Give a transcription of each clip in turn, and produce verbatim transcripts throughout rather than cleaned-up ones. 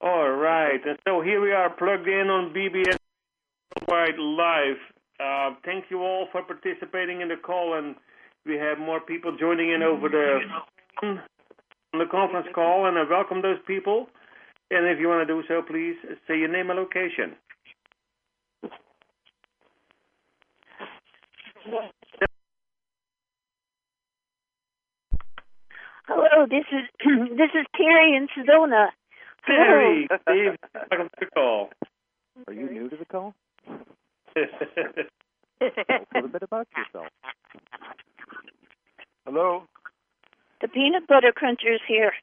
All right, and so here we are plugged in on B B S Worldwide Live. Uh, thank you all for participating in the call, and we have more people joining in over the on the conference call, and I welcome those people. And if you want to do so, please say your name and location. Hello, this is this is Terry in Sedona. Terry, Steve, welcome to the call. Are you new to the call? Tell us a little bit about yourself. Hello? The peanut butter cruncher's here.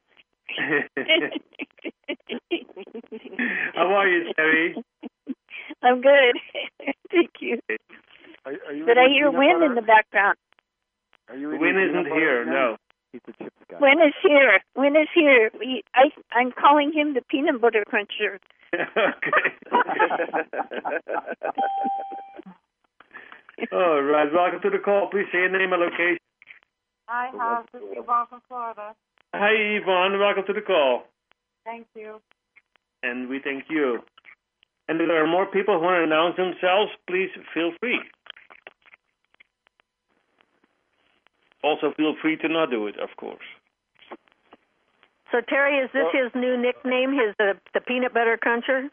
How are you, Terry? I'm good. Thank you. Are, are you But I hear Win in the background. Are you Win isn't here, no. He's the chips guy. Win is here. Win is here. We, I, I'm calling him the peanut butter cruncher. Okay. All right, welcome to the call. Please say your name and location. Hi, House. This is Yvonne from Florida. Hi, Yvonne. Welcome to the call. Thank you. And we thank you. And if there are more people who want to announce themselves, please feel free. Also, feel free to not do it, of course. So, Terry, is this his new nickname, his uh, the peanut butter cruncher?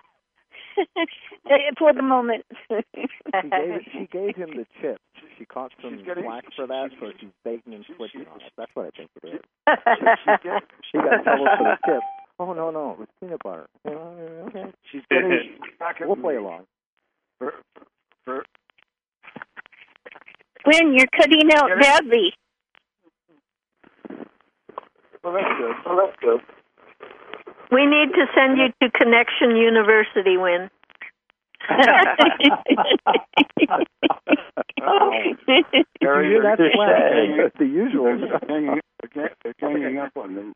For the moment. she, gave, she gave him the chips. She caught some getting, flack for that, so she's baiting and switching on it. That's what I think it is. she, she got in trouble for the chips. Oh, no, no, it was peanut butter. Uh, okay. She's getting back at We'll play me. along. For, for, Win, you're cutting out Get it? badly. well, that's good. Well, that's good. We need to send you to Connection University, Win. Gary, You hear that they're flag? hanging- That's the usual. They're hanging, they're hanging up on them.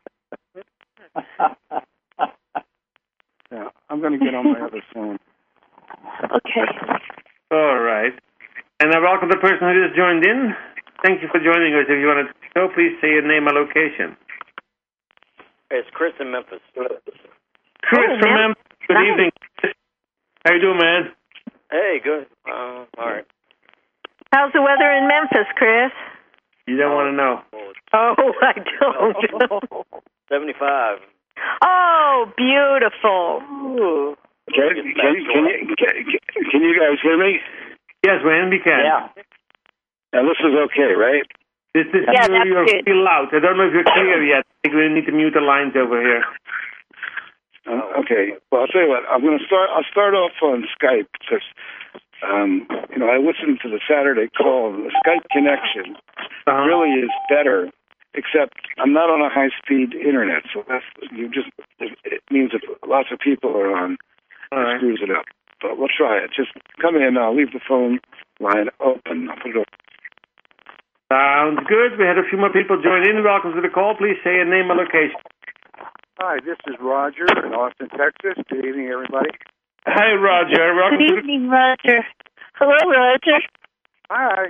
Yeah, I'm going to get on my other phone. Okay. All right. And I welcome the person who just joined in. Thank you for joining us. If you want to go, please say your name and location. It's Chris in Memphis. Chris Oh, from Mem- Memphis. Good nice. evening. Chris. How you doing, man? Hey, good. Uh, all right. How's the weather in Memphis, Chris? You don't want to know. Oh, I don't. seventy-five. Oh, beautiful. Ooh. Can, can, can, you, can, can you guys hear me? Yes, man, we can. Yeah. Now, this is okay, right? This is Yeah, you, that's you're good. pretty loud. I don't know if you're clear yet. I think we need to mute the lines over here. Uh, okay. Well, I'll tell you what. I'm going to start. I'll start off on Skype because, um, you know, I listened to the Saturday call. And the Skype connection Uh-huh. really is better, except I'm not on a high-speed internet, so that's you just. It, it means if lots of people are on, All it right. screws it up. But we'll try it. Just come in. I'll leave the phone line open. I'll put it open. Sounds good. We had a few more people join in. Welcome to the call. Please say your name and location. Hi, this is Roger in Austin, Texas. Good evening, everybody. Hi, Roger. Welcome Good to the evening, Roger. Hello, Roger. Hi.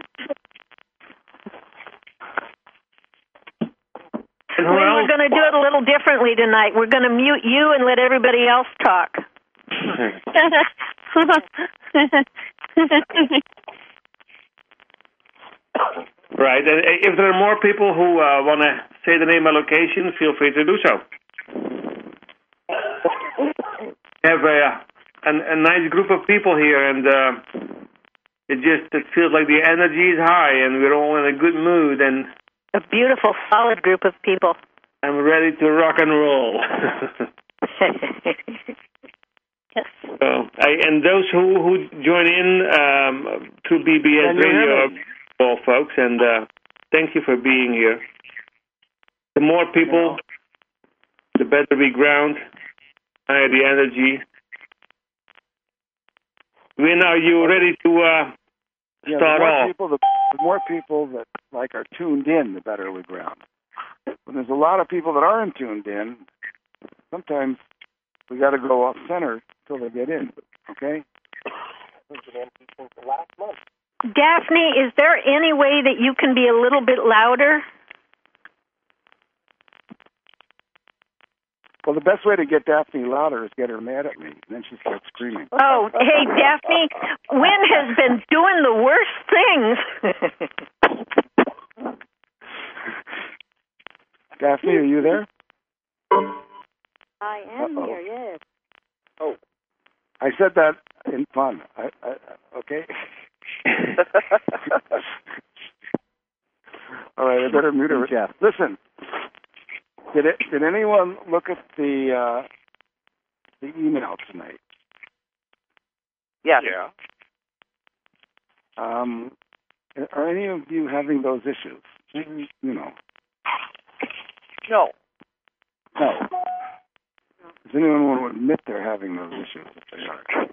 And We who We're else? going to do it a little differently tonight. We're going to mute you and let everybody else talk. Right. And if there are more people who uh, want to say the name and location, feel free to do so. We have a, a, a nice group of people here, and uh, it just it feels like the energy is high, and we're all in a good mood, and A beautiful, solid group of people. I'm ready to rock and roll. Yes. So, I, and those who, who join in um, through B B S Can you hear Radio, me? all folks, and uh, thank you for being here. The more people, the better we ground, higher the energy. When are you ready to uh, Yeah, start the more off? people, the, the more people that like are tuned in, the better we ground. When there's a lot of people that aren't tuned in, sometimes we got to go off center till they get in. Okay. Daphne, is there any way that you can be a little bit louder? Well, the best way to get Daphne louder is get her mad at me, and then she starts screaming. Oh, hey, Daphne, Wynn has been doing the worst things. Daphne, are you there? I am Uh-oh. here, yes. Oh. I said that in fun. I, I, okay? All right, I better mute her. Jeff. Listen, did it, did anyone look at the uh, the email tonight? Yes. Yeah. Um, are any of you having those issues? You know. No. No. Does anyone want to admit they're having those issues if they are?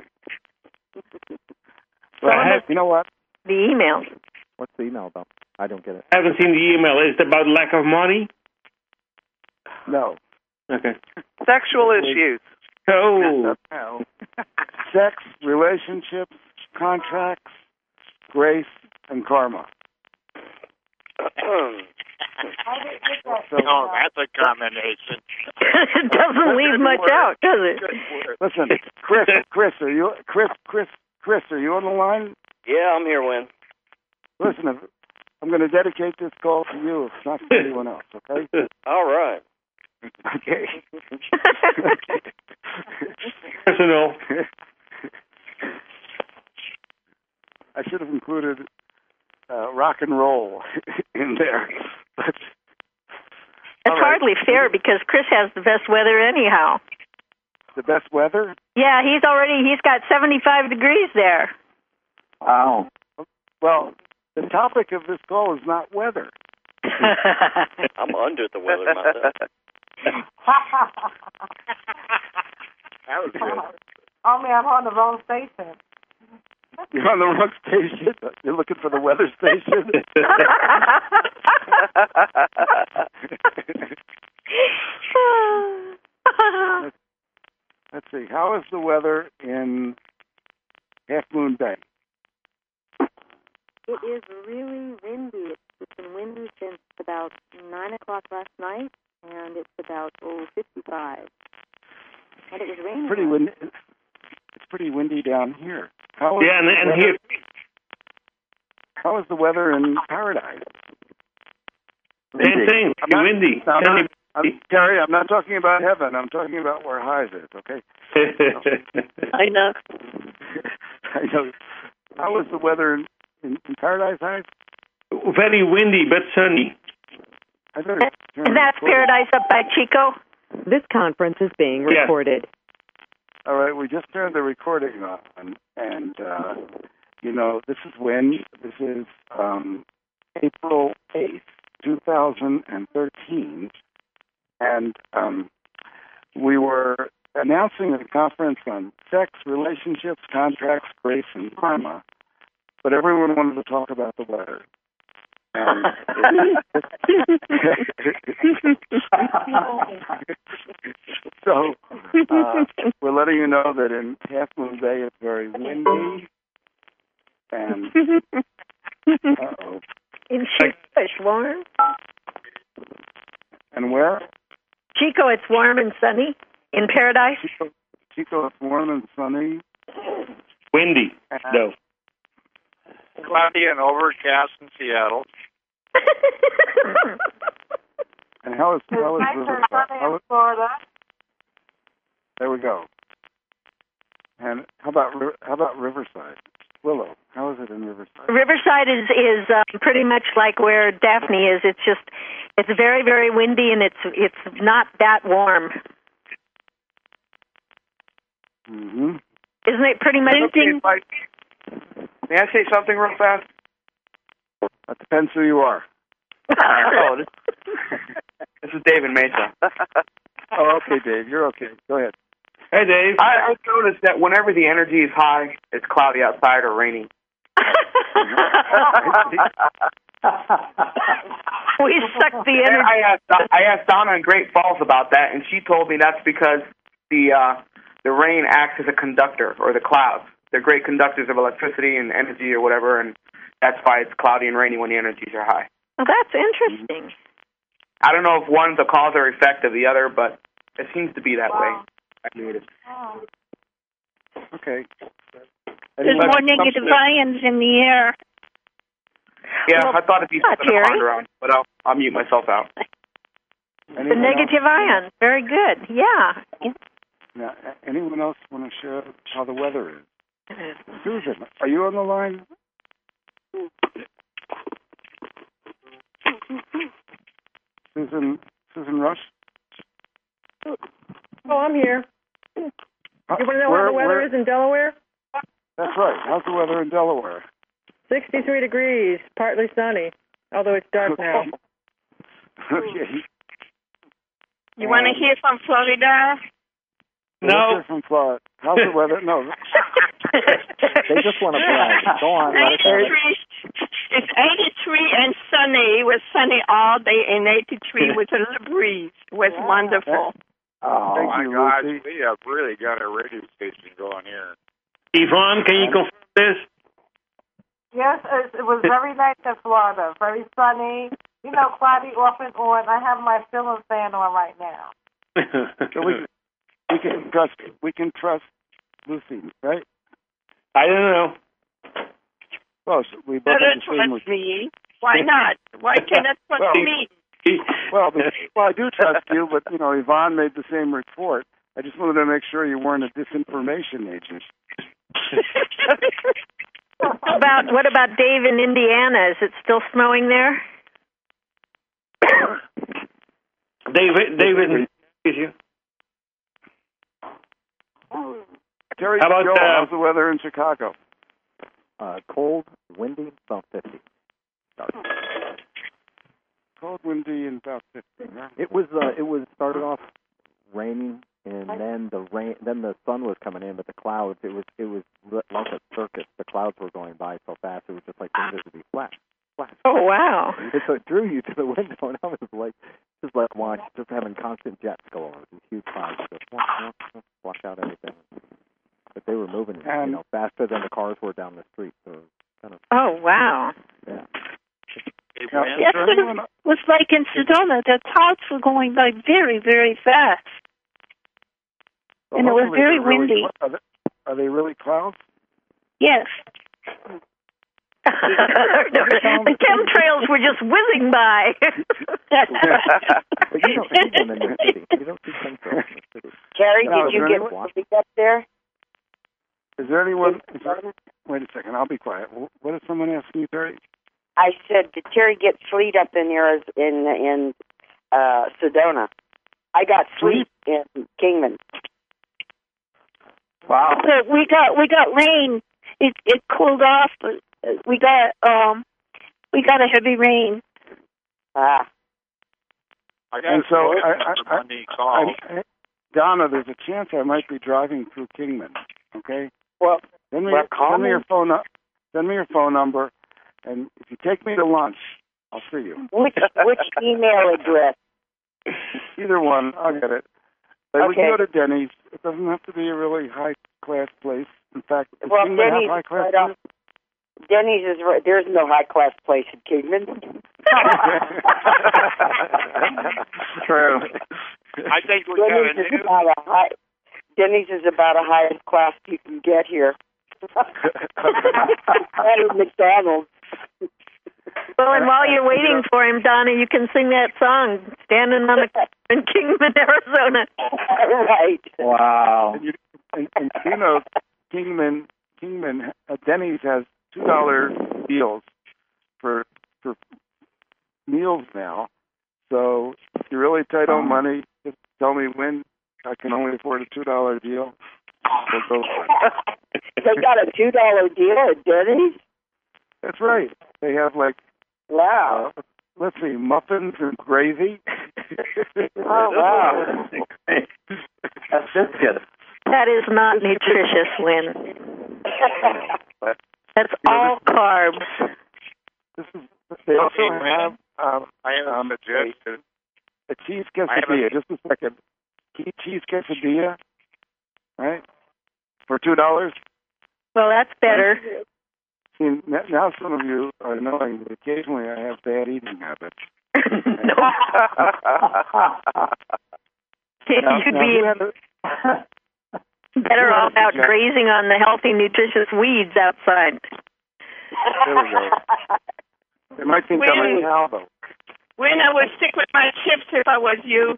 Well, I have- you know what? The email. What's the email about? I don't get it. I haven't seen the email. Is it about lack of money? No. Okay. Sexual issues. Oh. No. Sex, relationships, contracts, grace, and karma. So, Oh, that's a combination. It doesn't leave much out, does it? listen, Chris, Chris, are you Chris, Chris, Chris, are you on the line? Yeah, I'm here, Win. Listen, if, I'm going to dedicate this call to you. It's not for anyone else, okay? All right. Okay. Personal. I should have included uh, rock and roll in there. But, It's all right. hardly fair because Chris has the best weather anyhow. The best weather? Yeah, he's already, he's got seventy-five degrees there. Wow. Well, the topic of this call is not weather. I'm under the weather myself. That was good. Only I'm on the wrong station. You're on the wrong station. You're looking for the weather station. let's, let's see. How is the weather in Half Moon Bay? It is really windy. It's been windy since about nine o'clock last night, and it's about, oh, fifty-five. And it was raining. Pretty last windy. It's pretty windy down here. How is Yeah, and, the and weather- here, How is the weather in Paradise? same thing. I'm not- Windy. I'm not- I'm, Terry, I'm not talking about heaven. I'm talking about where highs is, okay? I know. I know. How is the weather in, in, in Paradise Heights? Very windy, but sunny. I better turn And that's the- Paradise up by Chico? This conference is being Yes. recorded. All right, we just turned the recording on, and, uh, you know, this is when, this is um, April eighth, two thousand thirteen, and um, we were announcing a conference on sex, relationships, contracts, grace, and karma, but everyone wanted to talk about the weather. And so uh, we're letting you know that in Half Moon Bay it's very windy, and uh-oh. In Chico, it's warm. And where? Chico, it's warm and sunny. In Paradise? Chico, Chico, it's warm and sunny. Windy. No. Cloudy and overcast in Seattle. And how is how is Nice and Riverside? sunny How in is, Florida. there we go. And how about Ri- how about Riverside? Willow, how is it in Riverside? Riverside is is um, pretty much like where Daphne is. It's just, it's very, very windy, and it's it's not that warm. Mm-hmm. Isn't it pretty much? Okay, Mike. May I say something real fast? That depends who you are. oh, this, this is David Mesa. Oh, okay, Dave, you're okay. Go ahead. Hey, Dave. I, I've noticed that whenever the energy is high, it's cloudy outside or raining. We suck the energy. I asked, I asked Donna in Great Falls about that, and she told me that's because the uh, the rain acts as a conductor, or the clouds. They're great conductors of electricity and energy or whatever, and that's why it's cloudy and rainy when the energies are high. Well, that's interesting. I don't know if one's a cause or effect of the other, but It seems to be that Wow. way. Oh. Okay. There's more negative ions in the air. Yeah, Well, I thought it'd be yeah, something to Terry. ponder on, but I'll, I'll mute myself out. The negative ion. Very good. Yeah. Now, anyone else want to share how the weather is? Susan, are you on the line? Susan, Susan Rush? Oh, I'm here. You Uh, want to know where- how the weather where- is in Delaware? That's right. How's the weather in Delaware? sixty-three degrees, partly sunny, although it's dark now. Okay. You want to hear from Florida? Let's hear from Florida. How's the weather? No. They just want to brag. Go on. Let us have it. eighty-three. It's eighty-three and sunny. It was sunny all day in eighty-three with a little breeze. It was wonderful. Oh, Thank my you, gosh, Lucy. we have really got a radio station going here. Yvonne, can you confirm this? Yes, it, it was very nice in Florida. Very sunny. You know, cloudy off and on. I have my ceiling fan on right now. So we, we can trust. We can trust Lucy, right? I don't know. Well, we both Better have the same. trust me. Why not? Why cannot trust Well, me? Well, but, well, I do trust you, but you know, Yvonne made the same report. I just wanted to make sure you weren't a disinformation agent. How about what about Dave in Indiana? Is it still snowing there? David, David, is you? Terry, How about, Joe, uh, how's the weather in Chicago? Uh, cold, windy, about fifty. Cold, windy, and about fifty. Huh? It was. Uh, it was started off raining, and then the rain. Then the sun was coming in, but the clouds. It was. It was li- like a circus. The clouds were going by so fast. It was just like invisibly flash, flash. Oh wow! And so it drew you to the window, and I was like, just like watch, just having constant jets go over these huge clouds, just wash, wash, wash out everything. But they were moving, And- you know, faster than the cars were down the street. So it was kind of. Oh wow! Yeah. Now, That's is there what it anyone- was like in Sedona. The clouds were going by very, very fast. well, and it was hopefully very they're really windy. cl- Are they, are they really clouds? Yes. The chemtrails were just whizzing by. But you don't see them in the city. You don't see chemtrails in the city. Terry, Now, did is you there get anyone- sleep up there? Is there anyone? Is there, wait a second. I'll be quiet. Wh- What did someone ask you, Terry? I said, did Terry get sleet up in Ariz- in in uh, Sedona? I got sleet in Kingman. Wow. So we got we got rain. It it cooled off, but we got um we got a heavy rain. Ah. I got And a so voice I- I- from Monday call. I, I, Donna, there's a chance I might be driving through Kingman. Okay. Well, Send me, well, call send me me. your phone. nu- Send me your phone number, and if you take me to lunch, I'll see you. Which which email address? Either one, I'll get it. But we Okay. can go to Denny's. It doesn't have to be a really high class place. In fact, does Well, Kingman Denny's have high is class right off. Denny's is right. There's no high class place in Kingman. True. I think we got a Denny's is new. about a high. Denny's is about a highest class you can get here. Better than McDonald's. Well, and while you're waiting for him, Donna, you can sing that song, "Standing on the in Kingman, Arizona." Right. Wow. And you, and, and you know, Kingman, Kingman, uh, Denny's has two dollar deals for for meals now. So if you're really tight on money, just tell me when. I can only afford a two dollar deal. We'll go for it. They got a two dollar deal at Denny's. That's right. They have like Wow. uh, let's see, muffins and gravy. Oh wow. That's just good. That is not nutritious, Lynn. That's all carbs. This is. They also Okay, have um, I have um, a suggestion. a cheese I have quesadilla. a- Just a second. Key cheese quesadilla, right? For two dollars. Well, that's better. See, n- now some of you are knowing that occasionally I have bad eating habits. No. Now, You'd now be who had a- better who had off a out suggestion? grazing on the healthy, nutritious weeds outside. There we go. They might think I'm a Really? cow, though. When I would stick with my chips if I was you.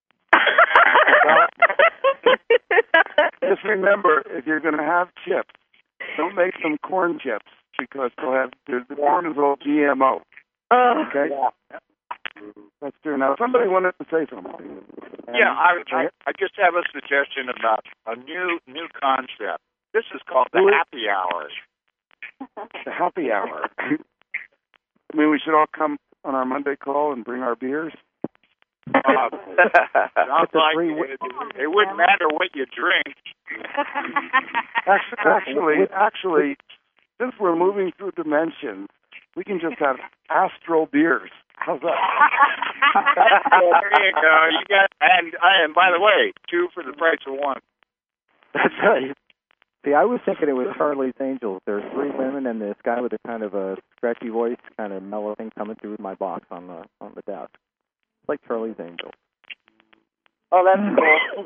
Just remember, if you're going to have chips, don't make them corn chips because they'll have the the corn is all G M O. Oh. Okay. That's true. Now somebody wanted to say something. Yeah, I, I I just have a suggestion about a new new concept. This is called the Who is- happy hour. The happy hour. I mean, we should all come on our Monday call and bring our beers. Uh, sounds like free it, it wouldn't matter what you drink. Actually, actually, actually, since we're moving through dimensions, we can just have astral beers. How's that? There you go. You got and and by the way, two for the price of one. That's right. See, I was thinking it was Charlie's Angels. There's three women and this guy with a kind of a scratchy voice, kind of mellow thing coming through my box on the on the desk. It's like Charlie's Angels. Oh, that's cool.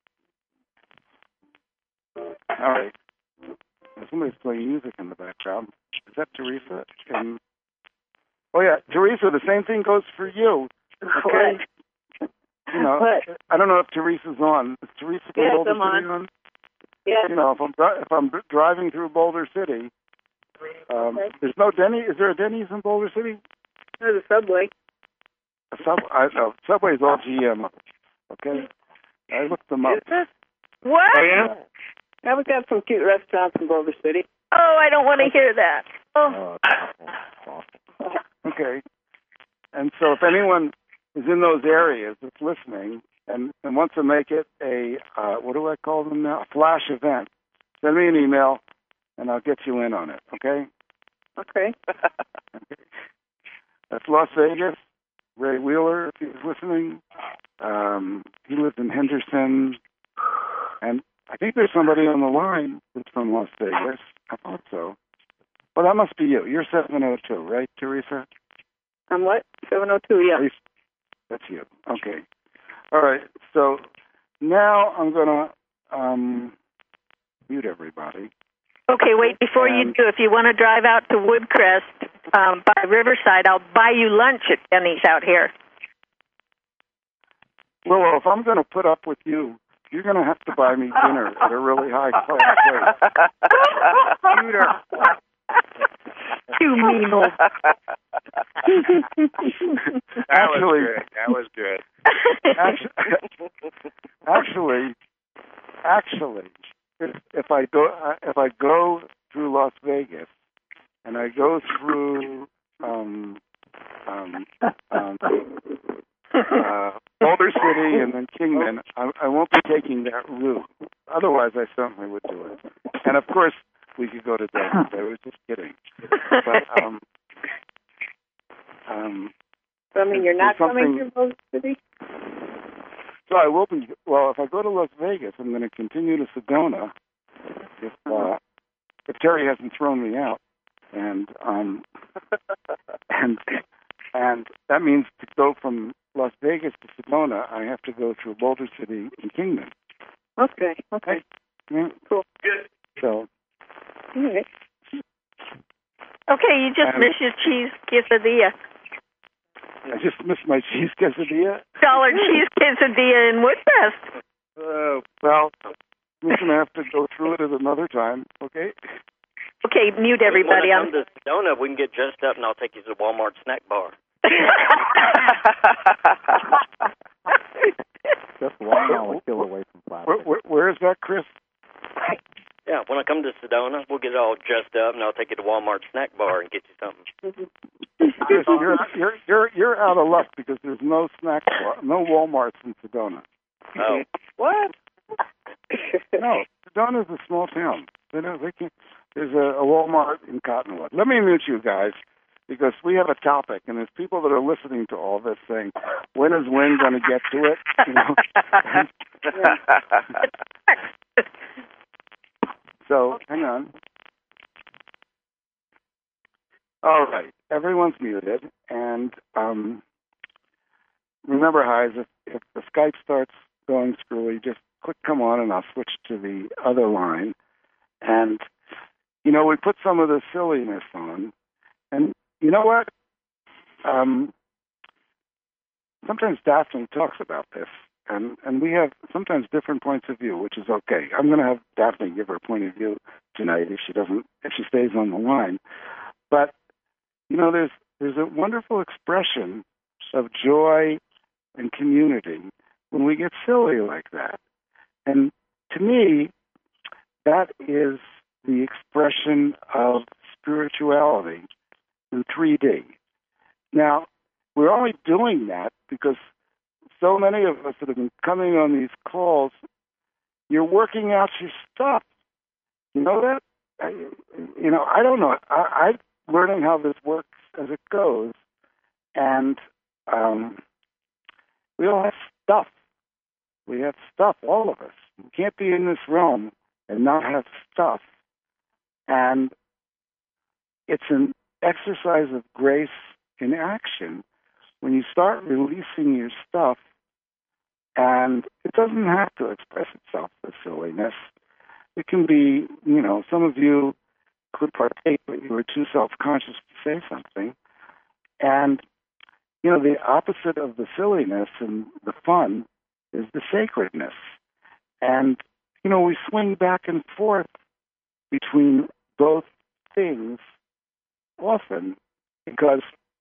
All right. Somebody's playing music in the background. Is that Teresa? And oh yeah, Teresa. The same thing goes for you. Okay. You know, What? I don't know if Teresa's on. Is Teresa from Yes, Boulder I'm City on. on? Yes. You know, if I'm dri- if I'm dri- driving through Boulder City, um, Okay. there's no Denny. Is there a Denny's in Boulder City? There's a Subway. A sub. I know Subway's all G M. Okay. I looked them up. Is it? What? Oh yeah. Yeah, we've got some cute restaurants in Boulder City. Oh, I don't want to hear that. Oh, it's awful. It's awful. Okay. And so if anyone is in those areas that's listening and, and wants to make it a, uh, what do I call them now? A flash event, send me an email and I'll get you in on it, okay? Okay. That's Las Vegas. Ray Wheeler, if he's listening. Um, he lives in Henderson. And I think there's somebody on the line that's from Las Vegas. I thought so. Well, that must be you. You're seven oh two, right, Teresa? I'm what? seven oh two, yeah. That's you. Okay. All right. So now I'm going to um, mute everybody. Okay, wait, before you And- do, if you want to drive out to Woodcrest um, by Riverside, I'll buy you lunch at Denny's out here. Well, well, if I'm going to put up with you, you're going to have to buy me dinner at a really high class place. Computer. You mean old. That Actually- was good. That was good. Actually, actually, actually, if, if I go uh, if I go through Las Vegas and I go through um, um, um, uh, Boulder City and then Kingman, I, I won't be taking that route. Otherwise, I certainly would do it. And of course, we could go to Denny's. I was just kidding. But um, um, So, I mean, you're not There's coming something- to Boulder City? so I will be. Well, if I go to Las Vegas, I'm going to continue to Sedona. If uh, if Terry hasn't thrown me out, and um, and and that means to go from Las Vegas to Sedona, I have to go through Boulder City and Kingman. Okay, okay. Yeah. Cool. So All right. Okay, you just Um, missed your cheese quesadilla. I just missed my cheese quesadilla. Dollar cheese quesadilla in Woodcrest. Uh, well, we're going to have to go through it at another time, okay? Okay, mute everybody. When I I'm come to Sedona, we can get dressed up and I'll take you to the Walmart snack bar. Just one molecule away from plastic. Where, where, where is that, Chris? Yeah, when I come to Sedona, we'll get all dressed up and I'll take you to Walmart snack bar and get you something. Chris, you're, you're you're you're out of luck because there's no snack bar, no Walmarts in Sedona. Oh. What? No, Sedona's a small town. They know they can. There's a, a Walmart in Cottonwood. Let me mute you guys because we have a topic, and there's people that are listening to all this saying, "When is Wynn going to get to it?" You know. So hang on. All right, everyone's muted, and um, remember, Heise, if, if the Skype starts going screwy, just click come on and I'll switch to the other line. And, you know, we put some of the silliness on. And you know what? Um, sometimes Daphne talks about this. And, and we have sometimes different points of view, which is okay. I'm going to have Daphne give her point of view tonight if she doesn't, if she stays on the line. But, you know, there's there's a wonderful expression of joy and community when we get silly like that. And to me, that is the expression of spirituality in three D. Now, we're only doing that because so many of us that have been coming on these calls, you're working out your stuff. You know that? I, you know, I don't know. I, I'm learning how this works as it goes. And um, we all have stuff. We have stuff, all of us. You can't be in this realm and not have stuff. And it's an exercise of grace in action when you start releasing your stuff, and it doesn't have to express itself as silliness. It can be, you know, some of you could partake, but you were too self-conscious to say something. And, you know, the opposite of the silliness and the fun is the sacredness. And, you know, we swing back and forth between both things often because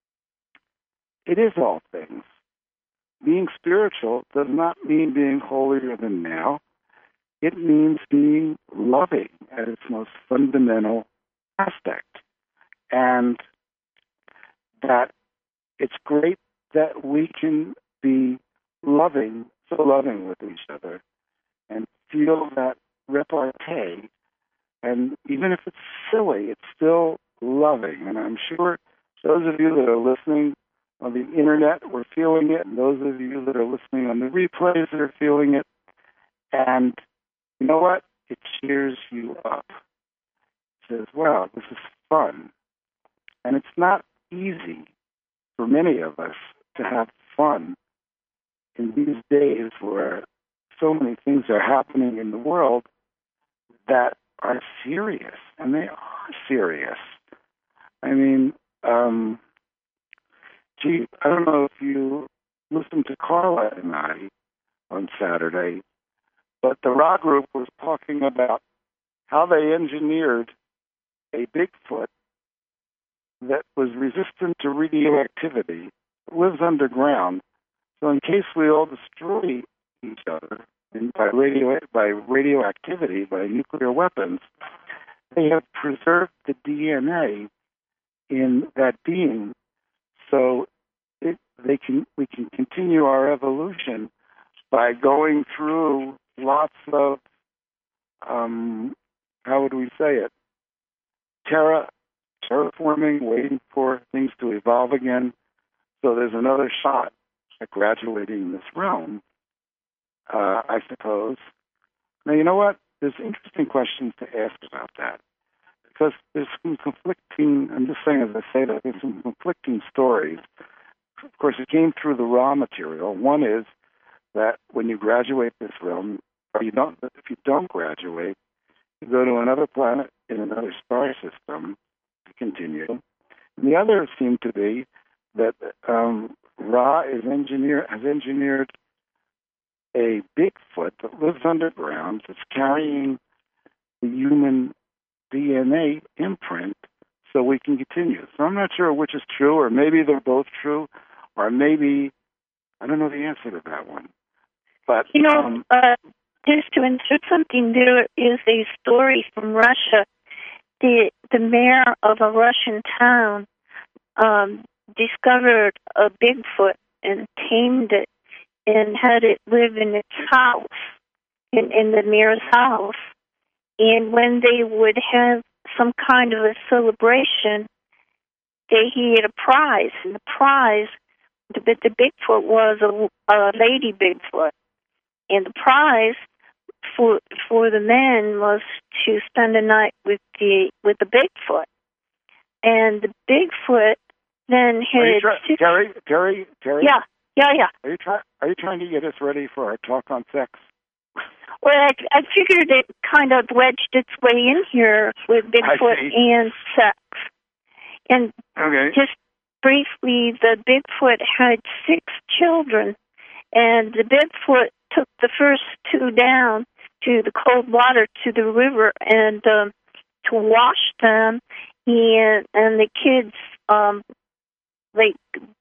it is all things. Being spiritual does not mean being holier than now. It means being loving at its most fundamental aspect. And that it's great that we can be loving, so loving with each other, and feel that repartee. And even if it's silly, it's still loving. And I'm sure those of you that are listening on the internet were feeling it, and those of you that are listening on the replays are feeling it. And you know what? It cheers you up. It says, wow, this is fun. And it's not easy for many of us to have fun in these days where so many things are happening in the world that are serious, and they are serious. I mean, um, gee, I don't know if you listened to Carla and I on Saturday, but the Ra Group was talking about how they engineered a Bigfoot that was resistant to radioactivity, lives underground. So in case we all destroy each other and by radio by radioactivity, by nuclear weapons, they have preserved the D N A in that being, so it, they can we can continue our evolution by going through lots of um, how would we say it? Terra, terraforming, waiting for things to evolve again. So there's another shot at graduating this realm, uh, I suppose. Now, you know what? There's interesting questions to ask about that. Because there's some conflicting, I'm just saying as I say that, there's some conflicting stories. Of course, it came through the raw material. One is that when you graduate this realm, or you don't, if you don't graduate, you go to another planet in another star system to continue. And the other seemed to be that um, Ra is engineer, has engineered a Bigfoot that lives underground that's carrying the human D N A imprint so we can continue. So I'm not sure which is true, or maybe they're both true, or maybe, I don't know the answer to that one. But You know, um, uh, just to insert something, there is a story from Russia. The the mayor of a Russian town um, discovered a Bigfoot and tamed it and had it live in its house, in, in the mayor's house. And when they would have some kind of a celebration, they he had a prize, and the prize, the, the Bigfoot was a, a lady Bigfoot, and the prize for for the men was to spend a night with the with the Bigfoot, and the Bigfoot then are you had try- Terry, Terry, Terry. yeah Yeah, yeah. Are you trying? Are you trying to get us ready for our talk on sex? Well, I, I figured it kind of wedged its way in here with Bigfoot and sex. And okay. just briefly, the Bigfoot had six children, and the Bigfoot took the first two down to the cold water, to the river, and um, to wash them. And, and the kids, um, like,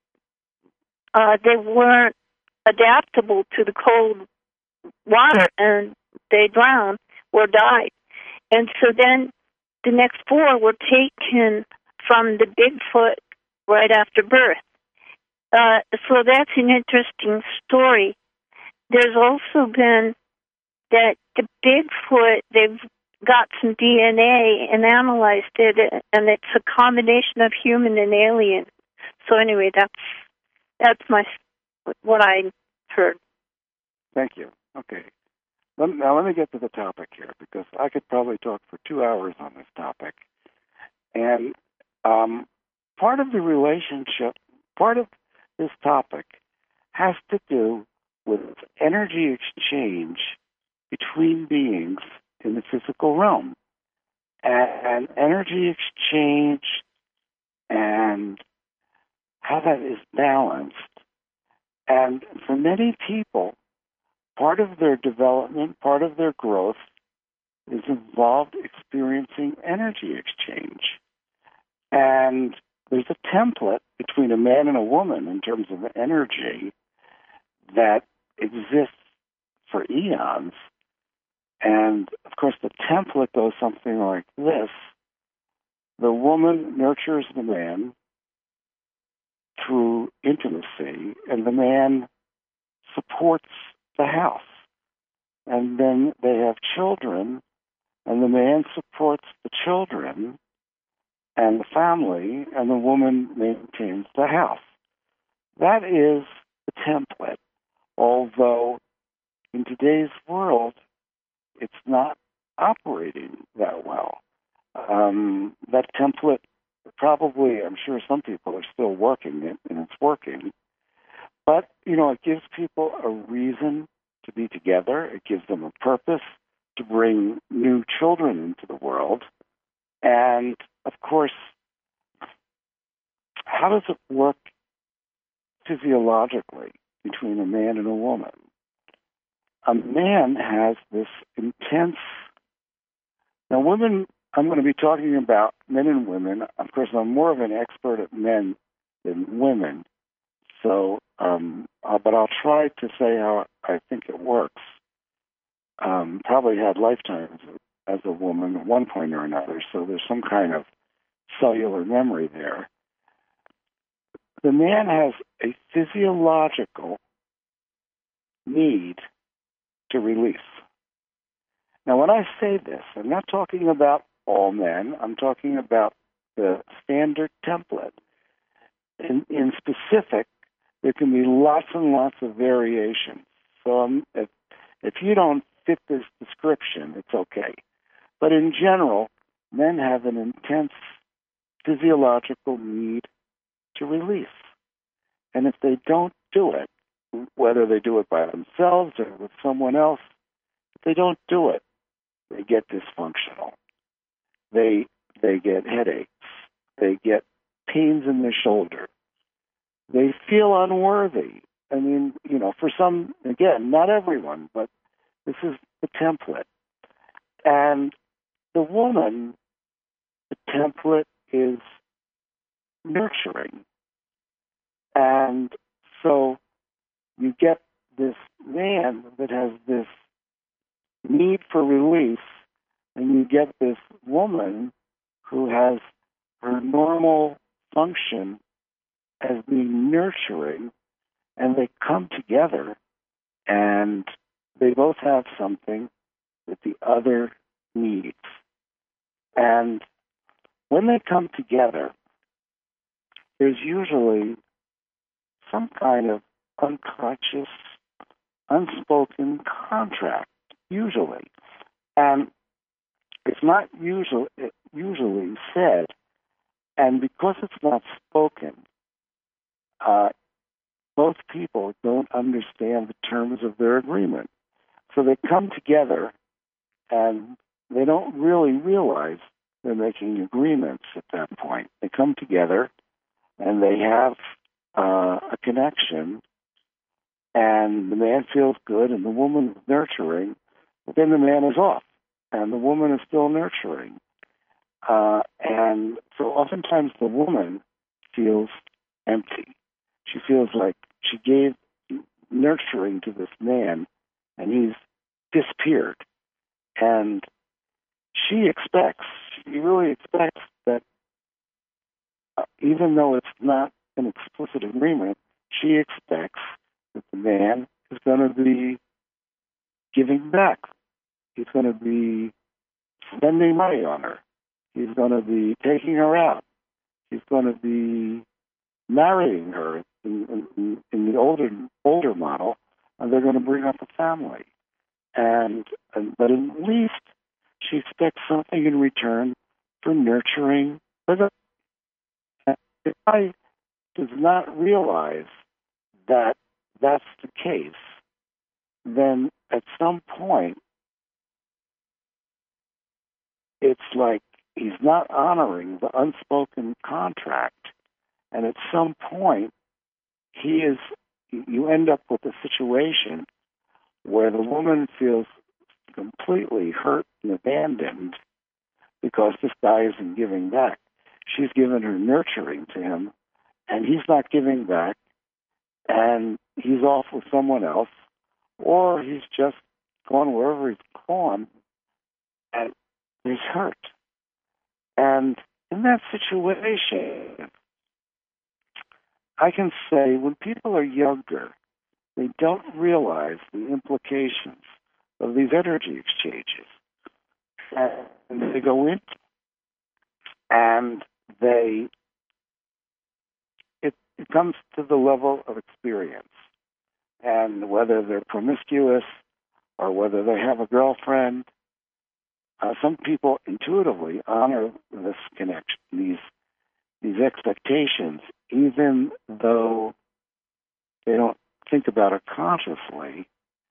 uh, they weren't adaptable to the cold water, and they drowned or died. And so then the next four were taken from the Bigfoot right after birth. Uh, so that's an interesting story. There's also been that the Bigfoot, they've got some D N A and analyzed it, and it's a combination of human and alien. So anyway, that's that's my what I heard. Thank you. Okay. Let, now let me get to the topic here, because I could probably talk for two hours on this topic. And um, part of the relationship, part of this topic has to do with energy exchange between beings in the physical realm. And, and energy exchange and how that is balanced. And for many people, part of their development, part of their growth is involved experiencing energy exchange. And there's a template between a man and a woman in terms of energy that exists for eons. And, of course, the template goes something like this. The woman nurtures the man through intimacy, and the man supports the house. And then they have children, and the man supports the children and the family, and the woman maintains the house. That is the template, although in today's world, it's not operating that well. Um, that template, probably, I'm sure some people are still working it, and it's working. But, you know, it gives people a reason to be together. It gives them a purpose to bring new children into the world. And, of course, how does it work physiologically between a man and a woman? A man has this intense... Now, women, I'm going to be talking about men and women. Of course, I'm more of an expert at men than women. So, um, uh, but I'll try to say how I think it works. Um, probably had lifetimes as a woman at one point or another, so there's some kind of cellular memory there. The man has a physiological need to release. Now, when I say this, I'm not talking about all men. I'm talking about the standard template. In, in specific, there can be lots and lots of variations. So um, if, if you don't fit this description, it's okay. But in general, men have an intense physiological need to release. And if they don't do it, whether they do it by themselves or with someone else, if they don't do it, they get dysfunctional. They they get headaches. They get pains in their shoulder. They feel unworthy. I mean, you know, for some, again, not everyone, but this is the template. And the woman, the template is nurturing. And so you get this man that has this need for release, and you get this woman who has her normal function as being nurturing, and they come together, and they both have something that the other needs. And when they come together, there's usually some kind of unconscious, unspoken contract, usually. And it's not usually, usually said, and because it's not spoken, uh, both people don't understand the terms of their agreement. So they come together and they don't really realize they're making agreements at that point. They come together and they have uh, a connection, and the man feels good and the woman is nurturing, but then the man is off and the woman is still nurturing. Uh, and so oftentimes the woman feels empty. She feels like she gave nurturing to this man and he's disappeared. And she expects, she really expects that uh, even though it's not an explicit agreement, she expects that the man is going to be giving back. He's going to be spending money on her. He's going to be taking her out. He's going to be marrying her in, in, in the older older model, and they're going to bring up a family. And, and but at least she expects something in return for nurturing the guy. If I does not realize that that's the case, then at some point it's like he's not honoring the unspoken contract, and at some point he is. You end up with a situation where the woman feels completely hurt and abandoned because this guy isn't giving back. She's given her nurturing to him, and he's not giving back, and he's off with someone else, or he's just gone wherever he's gone, and he's hurt. And in that situation, I can say when people are younger, they don't realize the implications of these energy exchanges. And they go in and they, it, it comes to the level of experience. And whether they're promiscuous or whether they have a girlfriend, uh, some people intuitively honor this connection, these these expectations, even though they don't think about it consciously,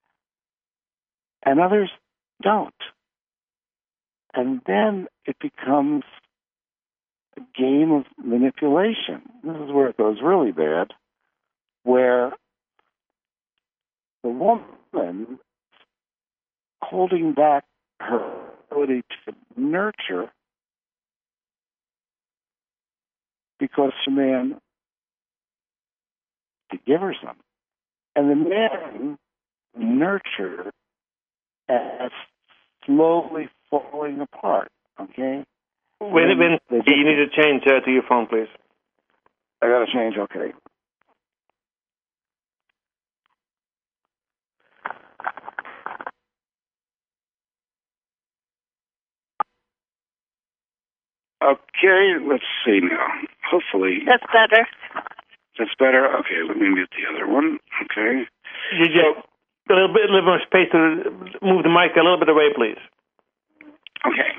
and others don't. And then it becomes a game of manipulation. This is where it goes really bad, where the woman holding back her ability to nurture because the man to give her some. And the man nurture as slowly falling apart, okay? When, when you need to change uh, to your phone, please. I got to change, okay. Okay, let's see now. Hopefully. That's better. That's better? Okay, let me mute the other one. Okay. You just, a little bit, a little more space to move the mic a little bit away, please. Okay.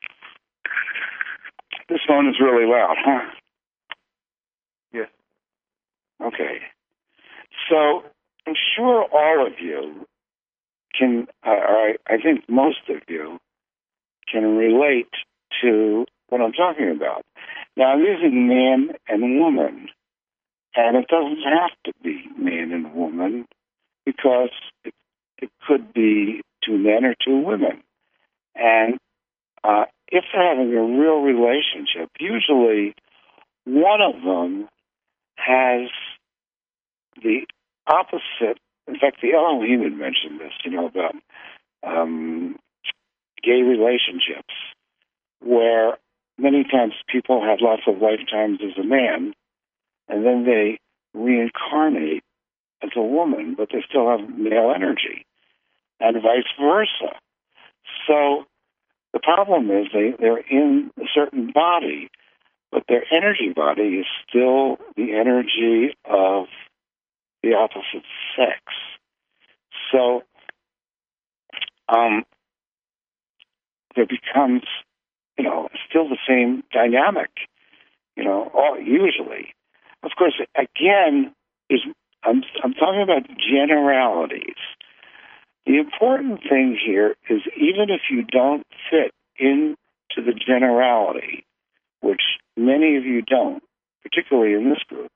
This phone is really loud, huh? Yes. Okay. So, I'm sure all of you can, uh, or I, I think most of you can relate to what I'm talking about. Now, I'm using man and woman, and it doesn't have to be man and woman because it, it could be two men or two women. And uh, if they're having a real relationship, usually one of them has the opposite. In fact, the Elohim had mentioned this, you know, about um, gay relationships, where many times people have lots of lifetimes as a man, and then they reincarnate as a woman, but they still have male energy, and vice versa. So the problem is they, they're in a certain body, but their energy body is still the energy of the opposite sex. So um, there becomes, you know, still the same dynamic, you know, all, usually. Of course, again, is I'm talking about generalities. The important thing here is even if you don't fit into the generality, which many of you don't, particularly in this group,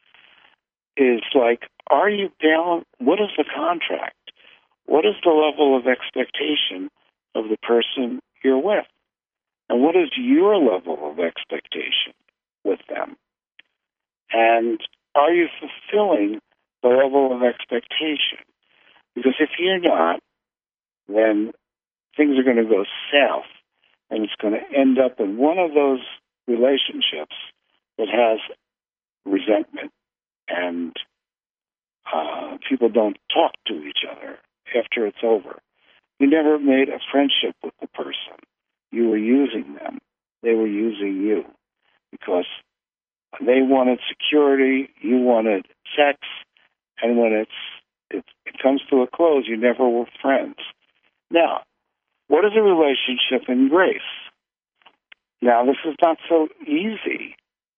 is like, are you down? What is the contract? What is the level of expectation of the person you're with? And what is your level of expectation with them? And are you fulfilling the level of expectation? Because if you're not, then things are going to go south, and it's going to end up in one of those relationships that has resentment, and uh, people don't talk to each other after it's over. You never made a friendship with the person. You were using them. They were using you because they wanted security, you wanted sex, and when it's it, it comes to a close, you never were friends. Now, what is a relationship in grace? Now, this is not so easy.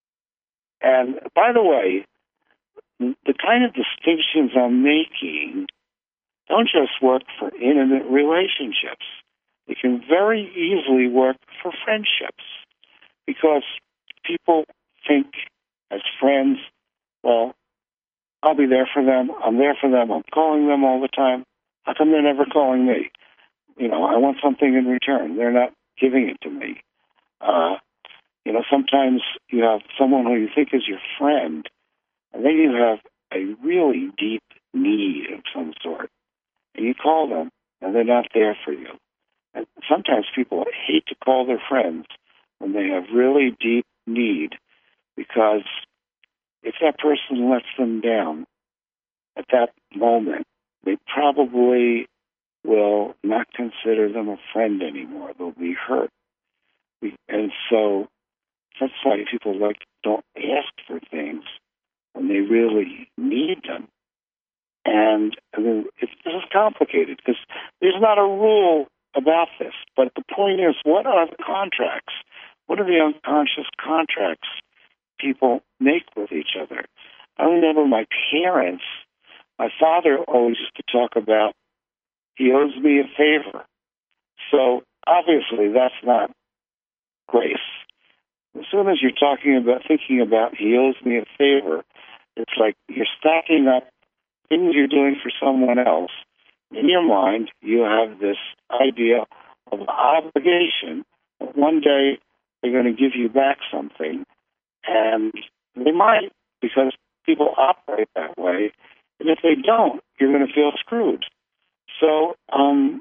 And by the way, the kind of distinctions I'm making don't just work for intimate relationships. They can very easily work for friendships because people think as friends, well, I'll be there for them. I'm there for them. I'm calling them all the time. How come they're never calling me? You know, I want something in return. They're not giving it to me. Uh, you know, sometimes you have someone who you think is your friend, and then you have a really deep need of some sort. And you call them, and they're not there for you. And sometimes people hate to call their friends when they have really deep need, because if that person lets them down at that moment, they probably will not consider them a friend anymore. They'll be hurt. And so that's why people like don't ask for things when they really need them. And I mean, it's, this is complicated because there's not a rule about this. But the point is, what are the contracts? What are the unconscious contracts people make with each other? I remember my parents, my father always used to talk about, he owes me a favor. So obviously that's not grace. As soon as you're talking about, thinking about he owes me a favor, it's like you're stacking up things you're doing for someone else. In your mind, you have this idea of obligation. One day they're going to give you back something, and they might, because people operate that way. And if they don't, you're going to feel screwed. So um,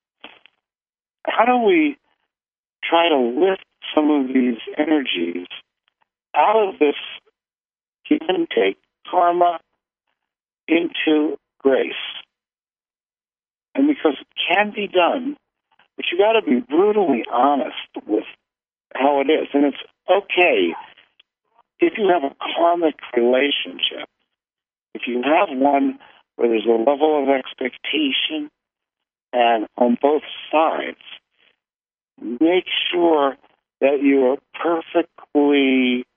how do we try to lift some of these energies out of this give and take karma into grace? And because it can be done, but you got to be brutally honest with how it is. And it's okay if you have a karmic relationship, if you have one where there's a level of expectation and on both sides, make sure that you are perfectly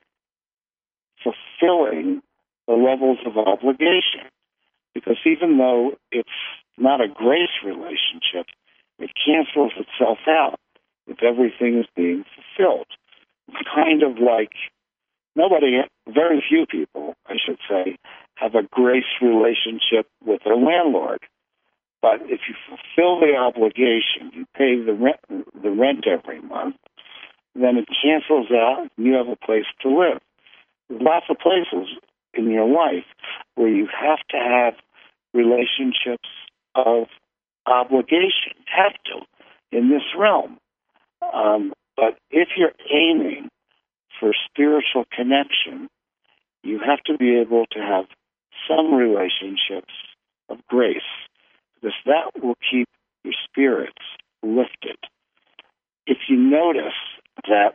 fulfilling the levels of obligation. Because even though it's not a grace relationship, it cancels itself out if everything is being fulfilled. It's kind of like nobody, very few people, I should say, have a grace relationship with their landlord. But if you fulfill the obligation, you pay the rent, the rent every month, then it cancels out and you have a place to live. There's lots of places in your life where you have to have relationships of obligation, have to, in this realm. Um, but if you're aiming for spiritual connection, you have to be able to have some relationships of grace, because that will keep your spirits lifted. If you notice that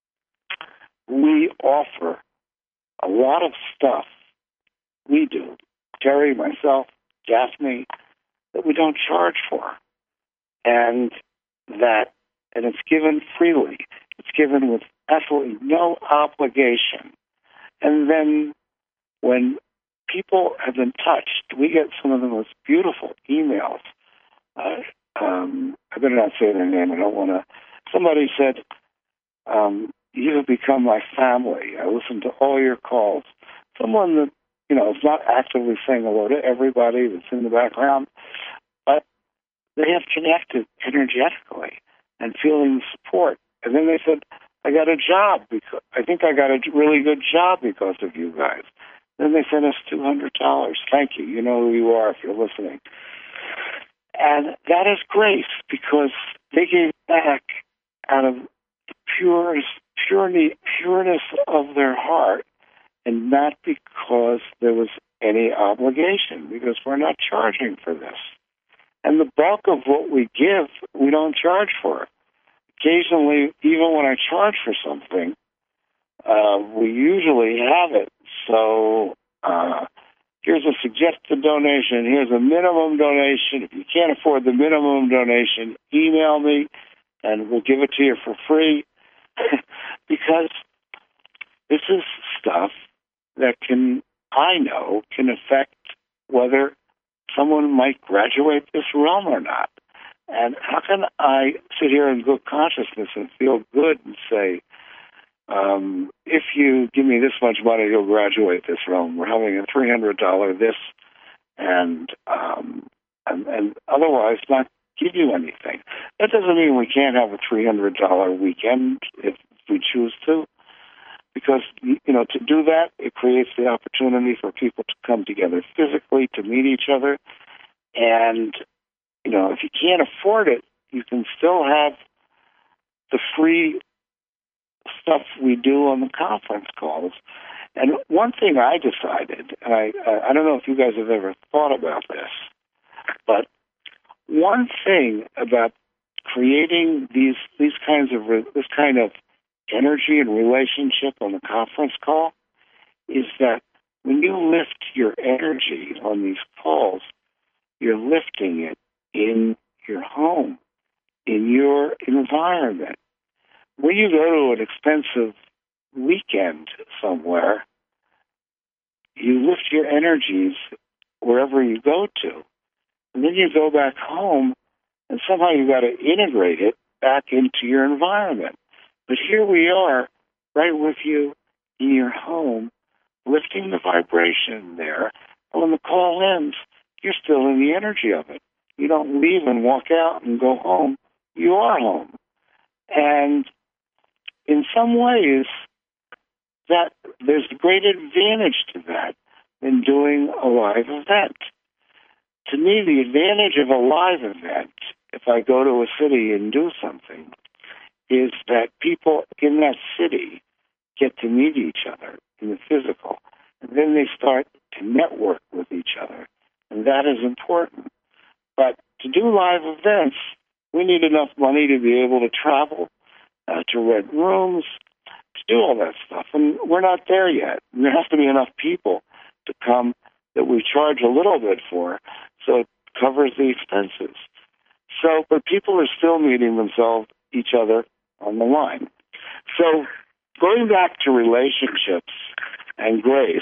we offer a lot of stuff, we do, Terry, myself, Daphne, that we don't charge for, and that, and it's given freely. It's given with absolutely no obligation. And then when people have been touched. We get some of the most beautiful emails. Uh, um, I better not say their name. I don't want to. Somebody said, um, you have become my family. I listen to all your calls. Someone that, you know, is not actively saying hello to everybody that's in the background, but they have connected energetically and feeling support. And then they said, I got a job because I think I got a really good job because of you guys. Then they sent us two hundred dollars. Thank you. You know who you are if you're listening. And that is grace because they gave back out of the purest, purity, pureness of their heart, and not because there was any obligation, because we're not charging for this. And the bulk of what we give, we don't charge for. Occasionally, even when I charge for something, uh, we usually have it. So uh, here's a suggested donation. Here's a minimum donation. If you can't afford the minimum donation, email me, and we'll give it to you for free. Because this is stuff that can, I know, can affect whether someone might graduate this realm or not. And how can I sit here in good consciousness and feel good and say, um, if you give me this much money, you'll graduate this realm. We're having a three hundred dollars this, and, um, and and otherwise not give you anything. That doesn't mean we can't have a three hundred dollars weekend if we choose to, because, you know, to do that, it creates the opportunity for people to come together physically, to meet each other, and you know, if you can't afford it, you can still have the free stuff we do on the conference calls. And one thing I decided, and I, I don't know if you guys have ever thought about this, but one thing about creating these these kinds of this kind of energy and relationship on the conference call is that when you lift your energy on these calls, you're lifting it in your home, in your environment. When you go to an expensive weekend somewhere, you lift your energies wherever you go to. And then you go back home, and somehow you've got to integrate it back into your environment. But here we are, right with you in your home, lifting the vibration there. And when the call ends, you're still in the energy of it. You don't leave and walk out and go home. You are home. And in some ways, that there's a great advantage to that in doing a live event. To me, the advantage of a live event, if I go to a city and do something, is that people in that city get to meet each other in the physical. And then they start to network with each other. And that is important. But to do live events, we need enough money to be able to travel, uh, to rent rooms, to do all that stuff. And we're not there yet. There has to be enough people to come that we charge a little bit for, so it covers the expenses. So, but people are still meeting themselves, each other on the line. So going back to relationships and grace,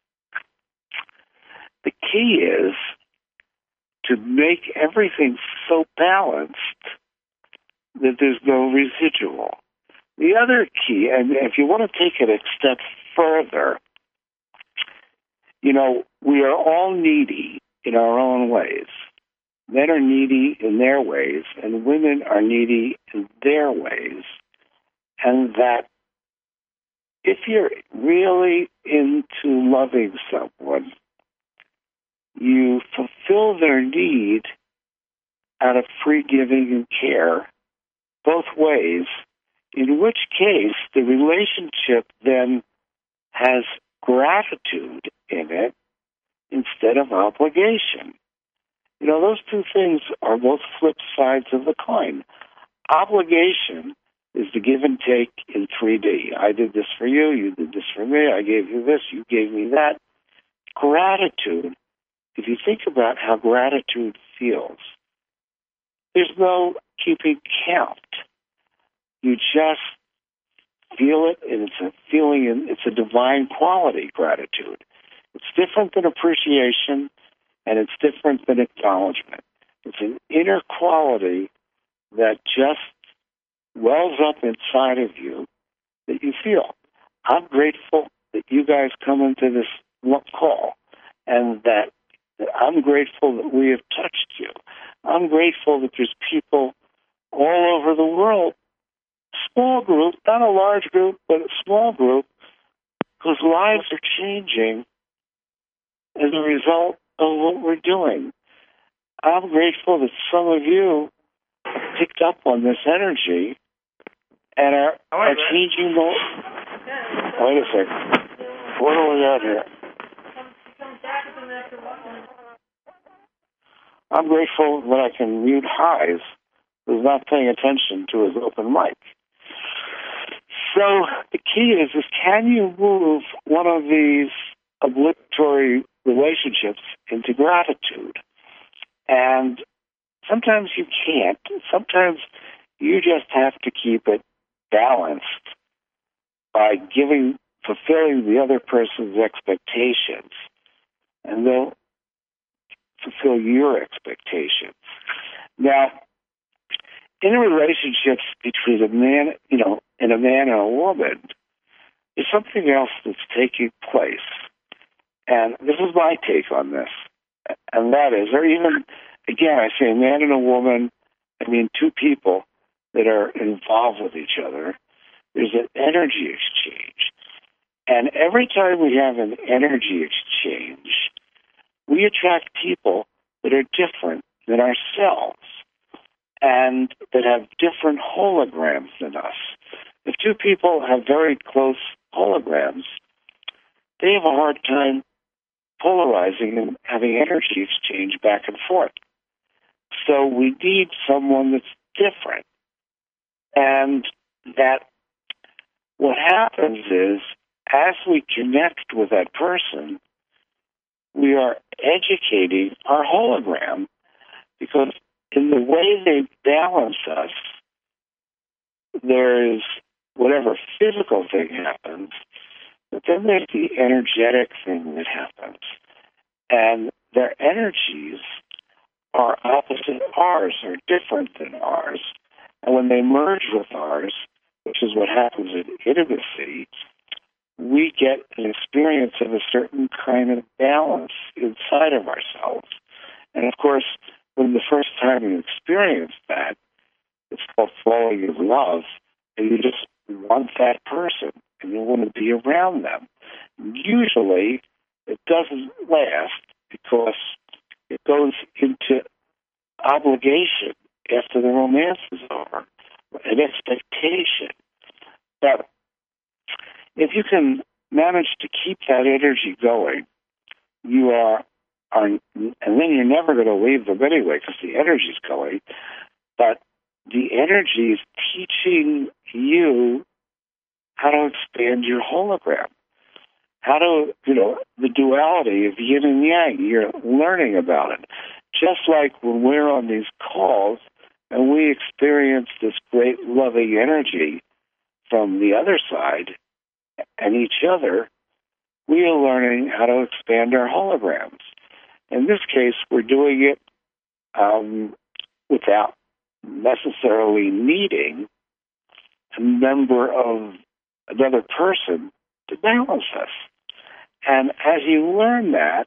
the key is to make everything so balanced that there's no residual. The other key, and if you want to take it a step further, you know, we are all needy in our own ways. Men are needy in their ways, and women are needy in their ways. And that if you're really into loving someone, you fulfill their need out of free giving and care, both ways, in which case the relationship then has gratitude in it instead of obligation. You know, those two things are both flip sides of the coin. Obligation is the give and take in three D. I did this for you, you did this for me, I gave you this, you gave me that. Gratitude, if you think about how gratitude feels, there's no keeping count. You just feel it, and it's a feeling, and it's a divine quality, gratitude. It's different than appreciation, and it's different than acknowledgement. It's an inner quality that just wells up inside of you that you feel. I'm grateful that you guys come into this call, and that, that I'm grateful that we have touched you. I'm grateful that there's people all over the world, small group, not a large group, but a small group, whose lives are changing as a result of what we're doing. I'm grateful that some of you picked up on this energy and are, are changing the... Wait a second. What do we got here? I'm grateful that I can mute Highs, who's not paying attention to his open mic. So the key is, is can you move one of these obligatory relationships into gratitude? And sometimes you can't. Sometimes you just have to keep it balanced by giving, fulfilling the other person's expectations, and they'll fulfill your expectations. Now, in relationships between a man, you know, and a man and a woman, there's something else that's taking place. And this is my take on this. And that is, or even, again, I say a man and a woman, I mean two people that are involved with each other. There's an energy exchange. And every time we have an energy exchange, we attract people that are different than ourselves and that have different holograms than us. If two people have very close holograms, they have a hard time polarizing and having energy exchange back and forth. So we need someone that's different. And that what happens is, as we connect with that person, we are educating our hologram, because in the way they balance us, there is whatever physical thing happens, but then there's the energetic thing that happens. And their energies are opposite ours, or different than ours. And when they merge with ours, which is what happens in intimacy, we get an experience of a certain kind of balance inside of ourselves. And of course, when the first time you experience that, it's called falling in love, and you just want that person, and you want to be around them. Usually, it doesn't last because it goes into obligation after the romance is over, an expectation. But if you can manage to keep that energy going, you are, are and then you're never going to leave them anyway because the energy's going, but the energy is teaching you how to expand your hologram, how to, you know, the duality of yin and yang. You're learning about it. Just like when we're on these calls and we experience this great loving energy from the other side and each other, we are learning how to expand our holograms. In this case, we're doing it um, without necessarily needing a member of another person to balance us. And as you learn that,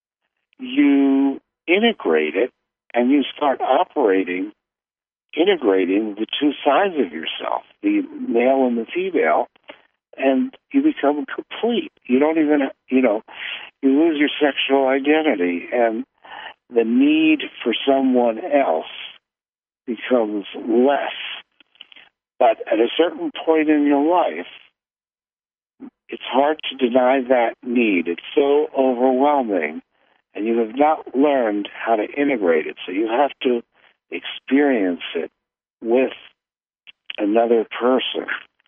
you integrate it and you start operating, integrating the two sides of yourself, the male and the female, and you become complete. You don't even, you know, you lose your sexual identity, and the need for someone else becomes less. But at a certain point in your life, it's hard to deny that need. It's so overwhelming, and you have not learned how to integrate it. So you have to experience it with another person.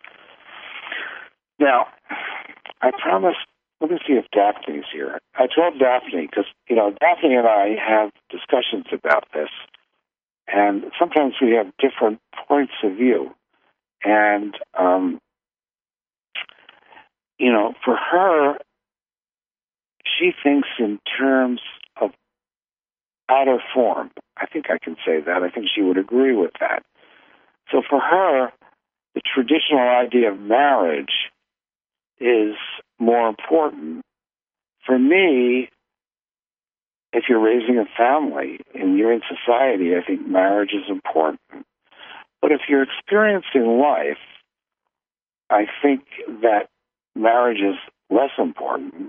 Now, I promised, let me see if Daphne's here. I told Daphne, because, you know, Daphne and I have discussions about this, and sometimes we have different points of view. And, um, you know, for her, she thinks in terms of outer form. I think I can say that. I think she would agree with that. So for her, the traditional idea of marriage is more important. For me, if you're raising a family and you're in society, I think marriage is important. But if you're experiencing life, I think that marriage is less important,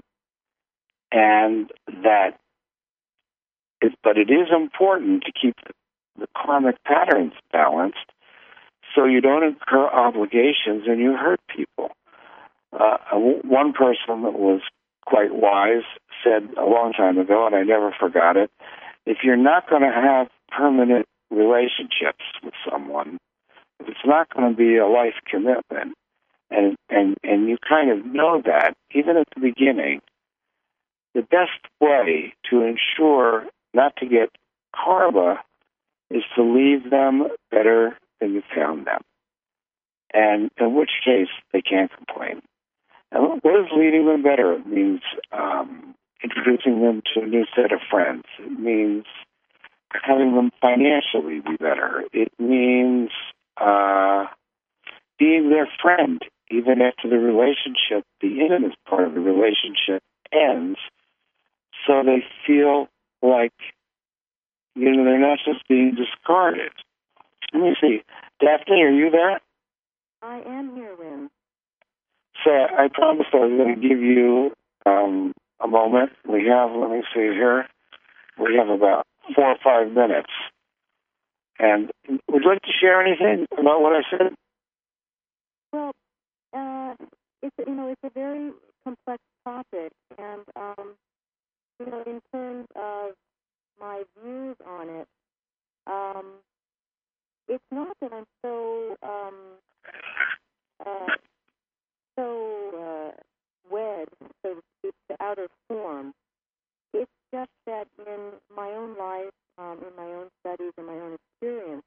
and that, it, but it is important to keep the karmic patterns balanced so you don't incur obligations and you hurt people. Uh, one person that was quite wise said a long time ago, and I never forgot it, if you're not going to have permanent relationships with someone, if it's not going to be a life commitment, and, and, and you kind of know that, even at the beginning, the best way to ensure not to get karma is to leave them better than you found them. And in which case, they can't complain. And what is leaving them better? It means um, introducing them to a new set of friends. It means having them financially be better. It means uh, being their friend, even after the relationship, the intimate part of the relationship ends, so they feel like, you know, they're not just being discarded. Let me see. Daphne, are you there? I am here, Win. So I promised I was going to give you um, a moment. We have, let me see here, we have about four or five minutes. And would you like to share anything about what I said? Well, uh, it's, you know, it's a very complex topic. And, um, you know, in terms of my views on it, um, it's not that I'm so um, uh, so uh, wed, so to speak, to outer form. It's just that in my own life, um, in my own studies, in my own experience,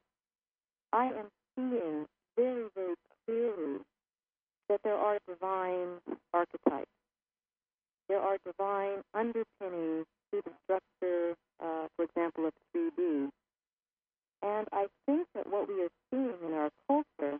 I am seeing very, very clearly that there are divine archetypes. There are divine underpinnings to the structure, uh, for example, of three D. And I think that what we are seeing in our culture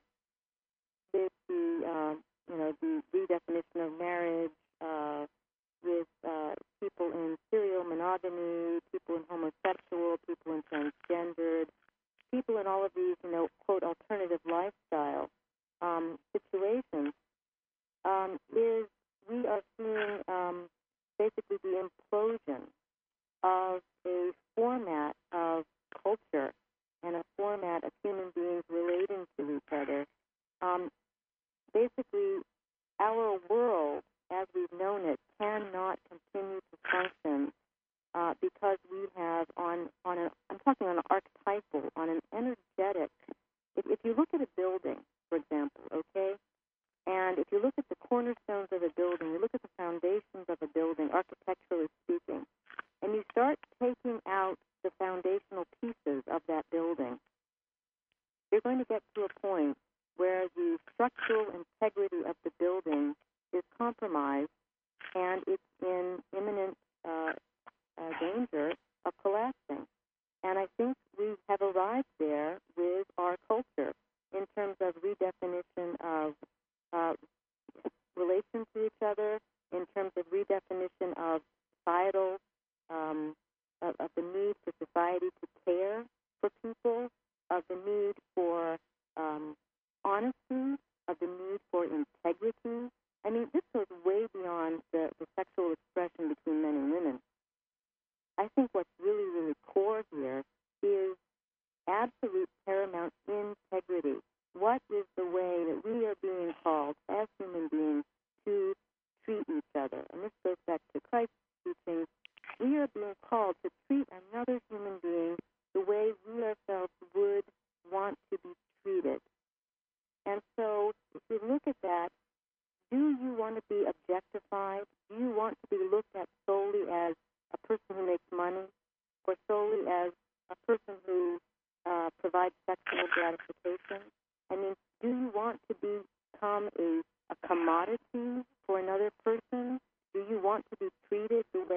is the, uh, you know, the redefinition of marriage uh, with uh, people in serial monogamy, people in homosexual, people in transgendered, people in all of these, you know, quote, alternative lifestyle um, situations, um, is we are seeing um, basically the implosion of a format of culture and a format of human beings relating to each other. Um, basically, our world, as we've known it, cannot continue to function uh, because we have on, on a, I'm talking on an archetypal, on an energetic, if, if you look at a building, for example, okay, and if you look at the cornerstones of a building, you look at the foundations of a building, architecturally speaking, and you start taking out the foundational pieces of that building, you're going to get to a point where the structural integrity of the building is compromised and it's in imminent uh, uh, danger of collapsing. And I think we have arrived there with our culture in terms of redefinition of uh, relation to each other, in terms of redefinition of societal, um, of, of the need for society to care for people, of the need for um, honesty, of the need for integrity. I mean, this goes way beyond the, the sexual expression between men and women. I think what's really, really core here is absolute paramount integrity. What is the way that we are being called as human beings to treat each other? And this goes back to Christ's teaching. We are being called to treat another human being the way we ourselves would want to be treated. And so, if you look at that, do you want to be objectified? Do you want to be looked at solely as a person who makes money, or solely as a person who uh, provides sexual gratification? I mean, do you want to become a, a commodity for another person? Do you want to be treated the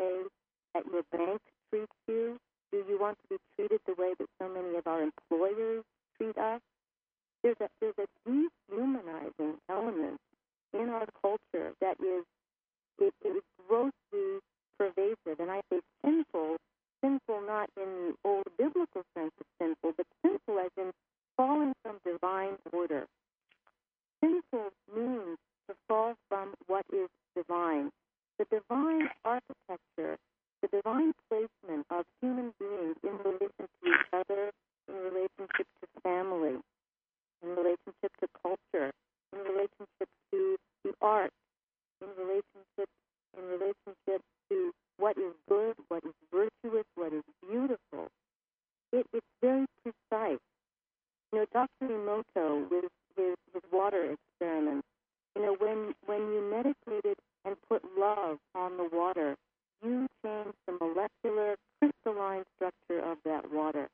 sinful, sinful not in the old biblical sense of sinful, but sinful as in falling from divine order. Sinful means to fall from what is divine. The divine architecture, the divine placement of human beings in relation to each other, in relationship to family, in relationship to culture, in relationship to the arts, in relationship in relationship to what is good, what is virtuous, what is beautiful. It, it's very precise. You know, Doctor Emoto, with his, his water experiments, you know, when, when you meditated and put love on the water, you changed the molecular crystalline structure of that water.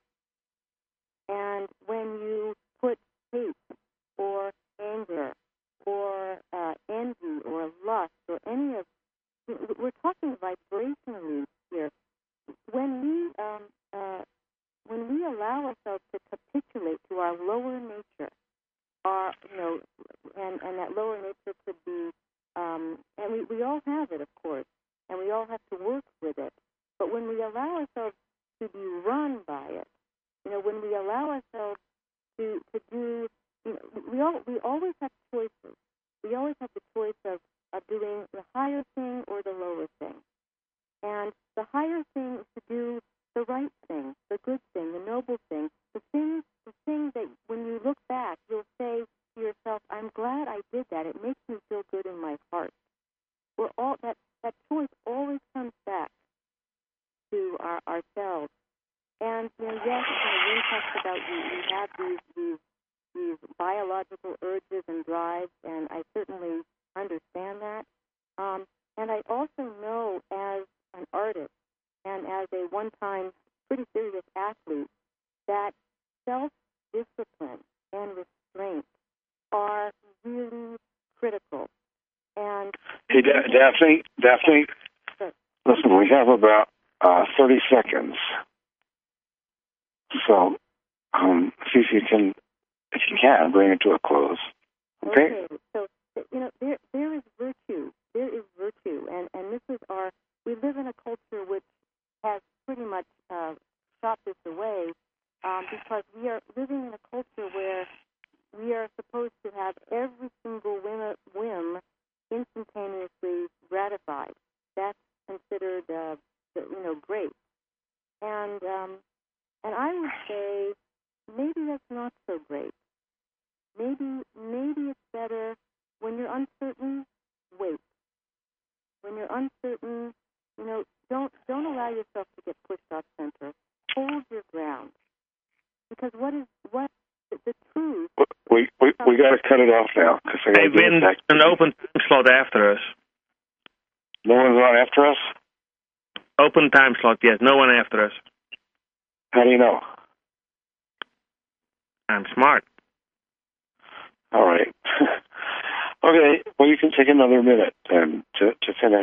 And when you put hate or anger or uh, envy or lust or any of, we're talking vibrationally here. When we um, uh, when we allow ourselves to capitulate to our lower nature, our you know, and, and that lower nature could be, um, and we, we all have it, of course, and we all have to work with it. But when we allow ourselves to be run by it, you know, when we allow ourselves to to do, you know, we all we always have choices. We always have the choice of, of doing the higher thing or the lower thing. And the higher thing is to do the right thing, the good thing, the noble thing, the thing, the thing that when you look back, you'll say to yourself, I'm glad I did that. It makes me feel good in my heart. We're all, that, that choice always comes back to our, ourselves. And, you know, yes, you know, Wynn talks about we, we have these, these these biological urges and drives, and I certainly understand that. Um, and I also know as an artist and as a one-time pretty serious athlete that self-discipline and restraint are really critical. And hey, da- Daphne, Daphne, sure. Listen, we have about uh, thirty seconds. So um, see if you can, if you can, bring it to a close. Okay? Okay. So, you know, there there is virtue. There is virtue. And, and this is our, we live in a culture which has pretty much uh, shot this away um, because we are living in a culture where we are supposed to have every single whim, whim instantaneously gratified. That's considered, uh, you know, great. And um, and I would say maybe that's not so great. Maybe maybe it's better when you're uncertain, wait. When you're uncertain, you know, don't don't allow yourself to get pushed off center. Hold your ground. Because what is what the, the truth? We we we got to cut it off now because I got Hey, to Vin, back. an open time slot after us. No one's on after us? Open time slot, yes. No one after us. How do you know? I'm smart. All right. Okay. Well, you can take another minute then to to finish.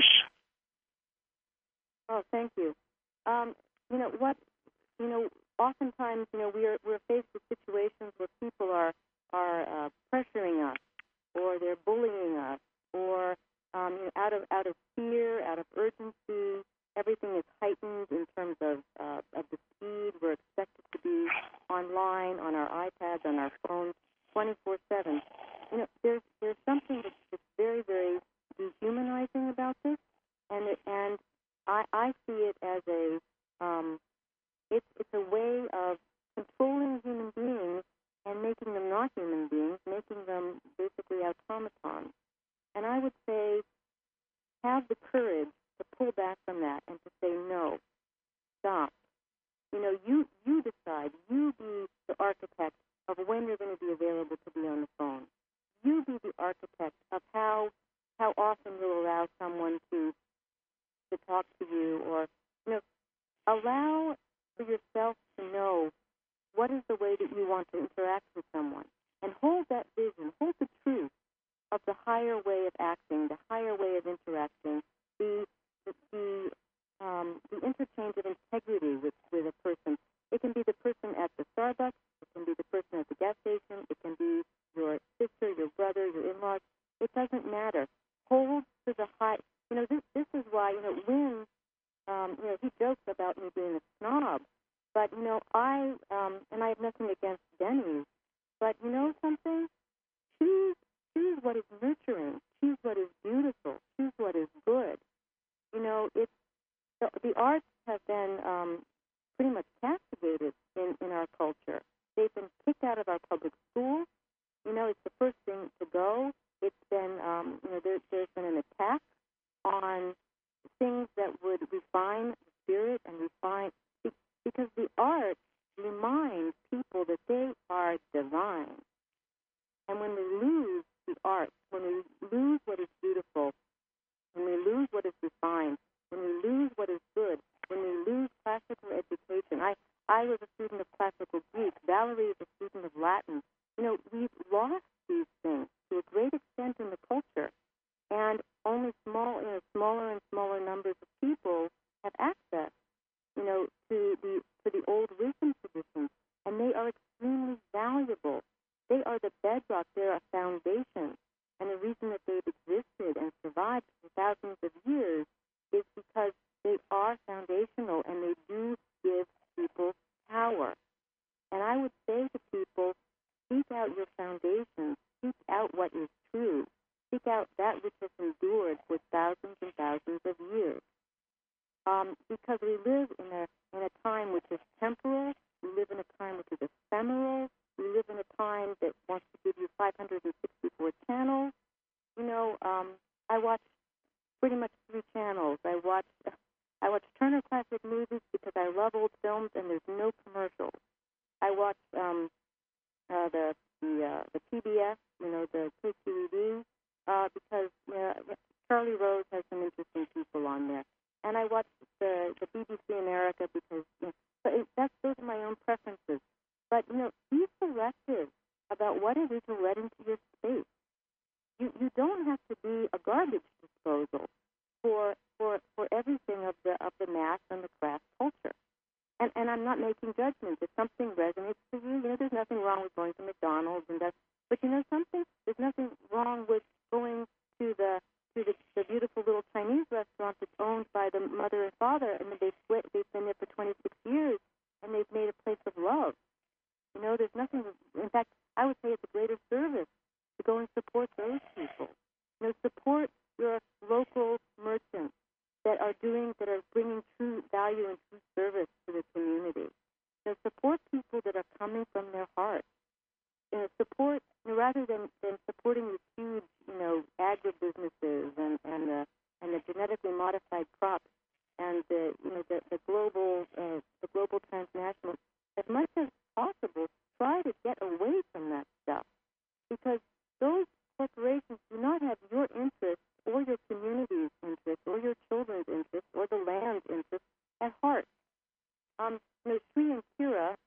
Oh, thank you. Um, you know what? You know, oftentimes, you know, we are we're faced with situations where people are are uh, pressuring us, or they're bullying us, or um, you know, out of out of fear, out of urgency, everything is heightened in terms of uh, of the speed. We're expected to be online, on our iPads, on our phones, twenty-four seven. You know, there's there's something that's, that's very very dehumanizing about this, and it, and I I see it as a um, it's it's a way of controlling human beings and making them not human beings, making them basically automatons. And I would say have the courage to pull back from that and to say no, stop. You know, you you decide. You be the architect of when you're going to be available to be on the phone. You be the architect of how how often you'll allow someone to to talk to you, or you know, allow for yourself to know what is the way that you want to interact with someone, and hold that vision, hold the truth of the higher way of acting, the higher way of interacting, the the, the um, the interchange of integrity with, with a person. It can be the person at the Starbucks. It can be the person at the gas station. It can be your sister, your brother, your in-laws. It doesn't matter. Hold to the high. You know, this this is why, you know, Wynn, um, you know, he jokes about about me being a snob, but, you know, I, um, and I have nothing against Denny's, but you know something? Choose, choose what is nurturing. Choose what is beautiful. Choose what is good. You know, it's, the, the arts have been um, pretty much castigated in, in our culture. They've been kicked out of our public schools. You know, it's the first thing to go. It's been, um, you know, there, there's been an attack on things that would refine the spirit and refine, because the arts remind people that they are divine. And when we lose the arts, when we lose what is beautiful, when we lose what is refined, when we lose what is good, when we lose classical education. I, I was a student of classical Greek. Valerie is a student of Latin. You know, we've lost these things to a great extent in the culture, and only small, you know, smaller and smaller numbers of people have access, you know, to the to the old wisdom traditions, and they are extremely valuable. They are the bedrock. They're a foundation, and the reason that they've existed and survived for thousands of years is because they are foundational and they do give people power. And I would say to people, seek out your foundations, seek out what is true, seek out that which has endured for thousands and thousands of years. Um, because we live in a in a time which is temporal, we live in a time which is ephemeral, we live in a time that wants to give you five hundred sixty-four channels. You know, um, I watch pretty much three channels. I watch I watch Turner Classic Movies because I love old films and there's no commercials. I watch um, uh, the the uh, the P B S, you know, the K Q E D, uh, because uh, Charlie Rose has some interesting people on there. And I watch the, the B B C America because, you know, but it, that's, those are my own preferences. But, you know, be selective about what it is you let into your space. You you don't have to be a garbage disposal for for for everything of the of the mass and the craft culture. And and I'm not making judgments. If something resonates for you, you know, there's nothing wrong with going to McDonald's and that's. But you know something? There's nothing wrong with going to the to the, the beautiful little Chinese restaurant that's owned by the mother and father, and they've split. They've been there for twenty-six years, and they've made a place of love. You know, there's nothing. In fact, I would say it's a greater service to go and support those people. You know, support your local merchants that are doing, that are bringing true value and true service to the community. You know, support people that are coming from their heart. You know, support, you know, rather than, than supporting these huge, you know, agribusinesses and and the and the genetically modified crops and the you know the the global uh, the global transnationals. As much as possible, try to get away from that stuff, because those corporations do not have your interest or your community's interest or your children's interest or the land's interest at heart. Um, you know, Sri and Kira,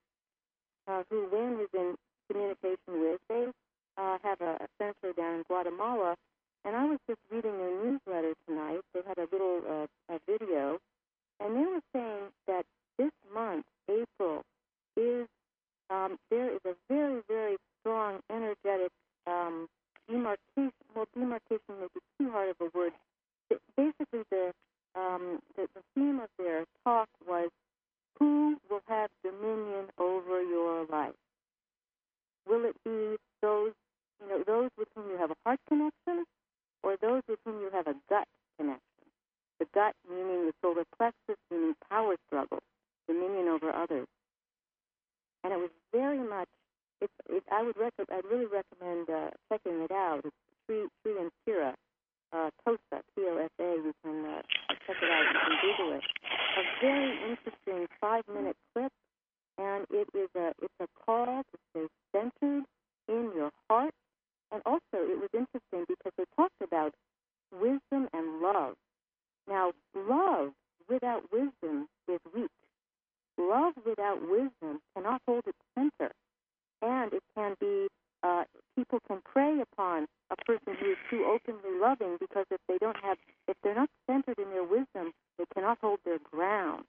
uh, who Wynn is in communication with, they uh, have a, a center down in Guatemala, and I was just reading their newsletter tonight. They had a little uh, a video, and they were saying that this month, April, is um, there is a very, very strong, energetic um, demarcation. Well, demarcation may be too hard of a word. But basically, the, um, the the theme of their talk was, who will have dominion over your life? Will it be those, you know, those with whom you have a heart connection, or those with whom you have a gut connection? The gut meaning the solar plexus, meaning power struggle, dominion over others. And it was very much. It, it, I would rec- I'd really recommend uh, checking it out. It's Sri, Sri and Kira, uh, Tosa, T O S A. You can uh, check it out. You can Google it. A very interesting five-minute clip, and it is a it's a call to stay centered in your heart. And also, it was interesting because they talked about wisdom and love. Now, love without wisdom is weak. Love without wisdom cannot hold its center. And it can be, uh, people can prey upon a person who is too openly loving, because if they don't have, if they're not centered in their wisdom, they cannot hold their ground.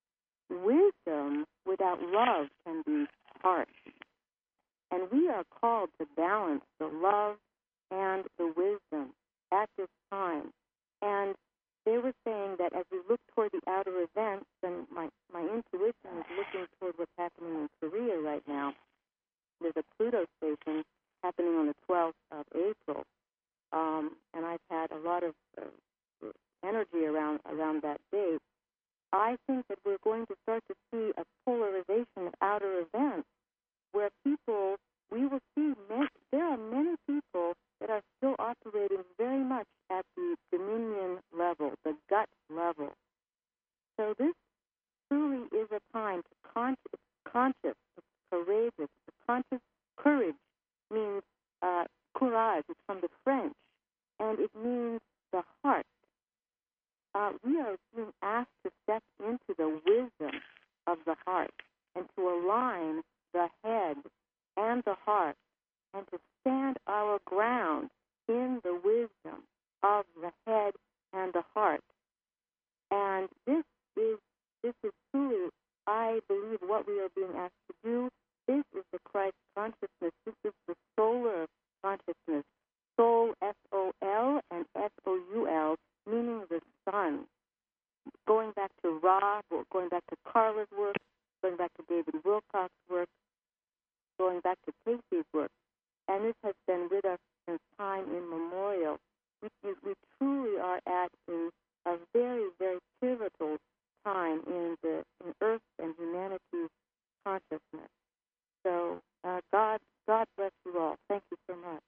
Wisdom without love can be harsh. And we are called to balance the love and the wisdom at this time. And they were saying that as we look toward the outer events, and my, my intuition is looking toward what's happening in Korea right now. There's a Pluto station happening on the twelfth of April, um, and I've had a lot of uh, energy around around that date. I think that we're going to start to see a polarization of outer events where people, we will see, many, there are many people that are still operating very much at the dominion level, the gut level. So this truly is a time to conscious, conscious, courageous. The conscious courage means uh, courage. It's from the French, and it means the heart. Uh, we are being asked to step into the wisdom of the heart and to align the head and the heart and to stand our ground in the wisdom of the head and the heart. And this is this is truly, I believe, what we are being asked to do. This is the Christ consciousness. This is the solar consciousness. Soul, S O L, and S O U L, meaning the sun. Going back to Ra, going back to Carla's work, going back to David Wilcock's work, going back to Casey's work. And this has been with us since time immemorial. We, we truly are at a, a very, very pivotal time in the in Earth and humanity's consciousness. So uh, God, God bless you all. Thank you so much.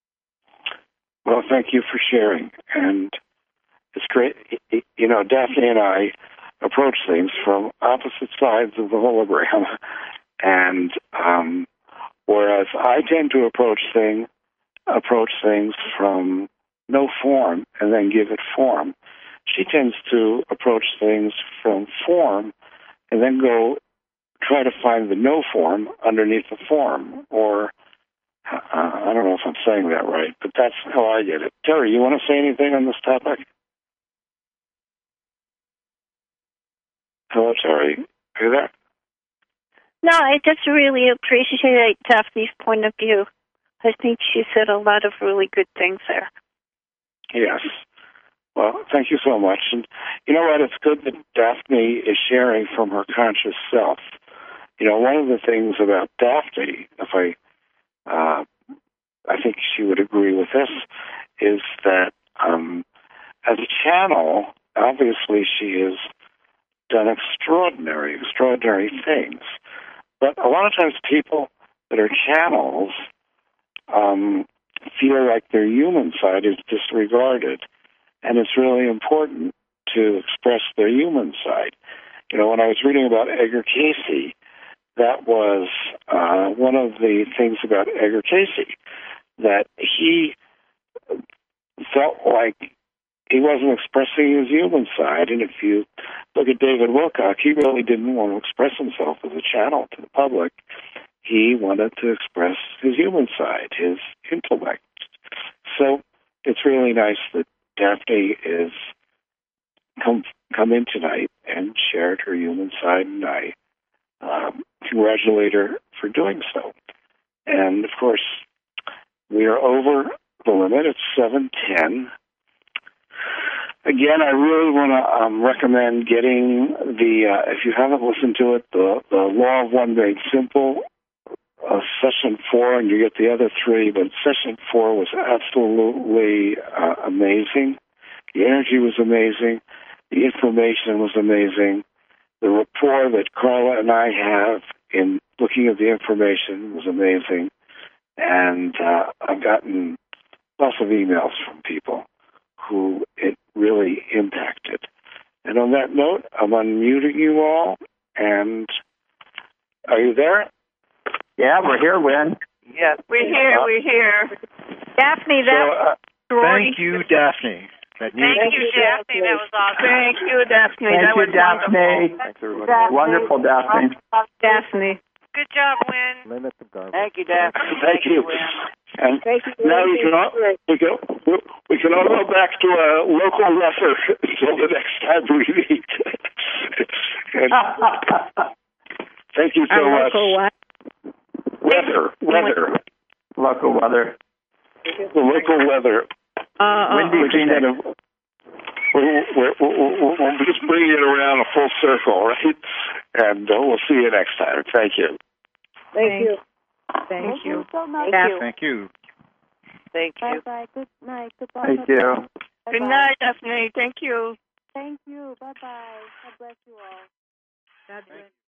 Well, thank you for sharing. And it's great. You know, Daphne and I approach things from opposite sides of the hologram. And um, whereas I tend to approach things, approach things from no form and then give it form, she tends to approach things from form and then go try to find the no form underneath the form. Or uh, I don't know if I'm saying that right, but that's how I get it. Terry, you want to say anything on this topic? Hello, Terry. Are you there? No, I just really appreciate Daphne's point of view. I think she said a lot of really good things there. Yes. Well, thank you so much. And you know what? It's good that Daphne is sharing from her conscious self. You know, one of the things about Daphne, if I, uh, I think she would agree with this, is that um, as a channel, obviously she has done extraordinary, extraordinary things. But a lot of times people that are channels um, feel like their human side is disregarded. And it's really important to express their human side. You know, when I was reading about Edgar Cayce, that was uh, one of the things about Edgar Cayce, that he felt like he wasn't expressing his human side. And if you look at David Wilcock, he really didn't want to express himself as a channel to the public. He wanted to express his human side, his intellect. So it's really nice that Daphne is come come in tonight and shared her human side, and I um, congratulate her for doing so. And of course, we are over the limit. It's seven ten. Again, I really want to um, recommend getting the, uh, if you haven't listened to it, the, the Law of One Made Simple, uh, session four, and you get the other three, but session four was absolutely uh, amazing. The energy was amazing. The information was amazing. The rapport that Carla and I have in looking at the information was amazing. And uh, I've gotten lots of emails from people who it really impacted. And on that note, I'm unmuting you all. And are you there? Yeah, we're here, Wynn. Yes, we're here. Uh, we're here. Daphne, that so, uh, thank you, Daphne. Thank you, Daphne. That was awesome. Thank you, Daphne. Thank that you, was Daphne. wonderful. Daphne. Wonderful, Daphne. Daphne. Good job, Wynn. Limit the garbage. Thank you, Daphne. Thank you. And Thank you. now we can all we can we can all go back to a local wrestler until the next time we meet. And thank you so Our much. local what? Weather, weather, local weather. the local weather. Uh, Windy which Phoenix. kind of we're, we're, we're, we're just bringing it around a full circle, right? And uh, we'll see you next time. Thank you. Thank you. Thank, Thank you. you so much. Thank you. Thank you. Thank you. Bye bye. Good night. Goodbye. Thank you. Bye-bye. Good night, Daphne. Thank you. Thank you. Bye bye. God bless you all. God bless.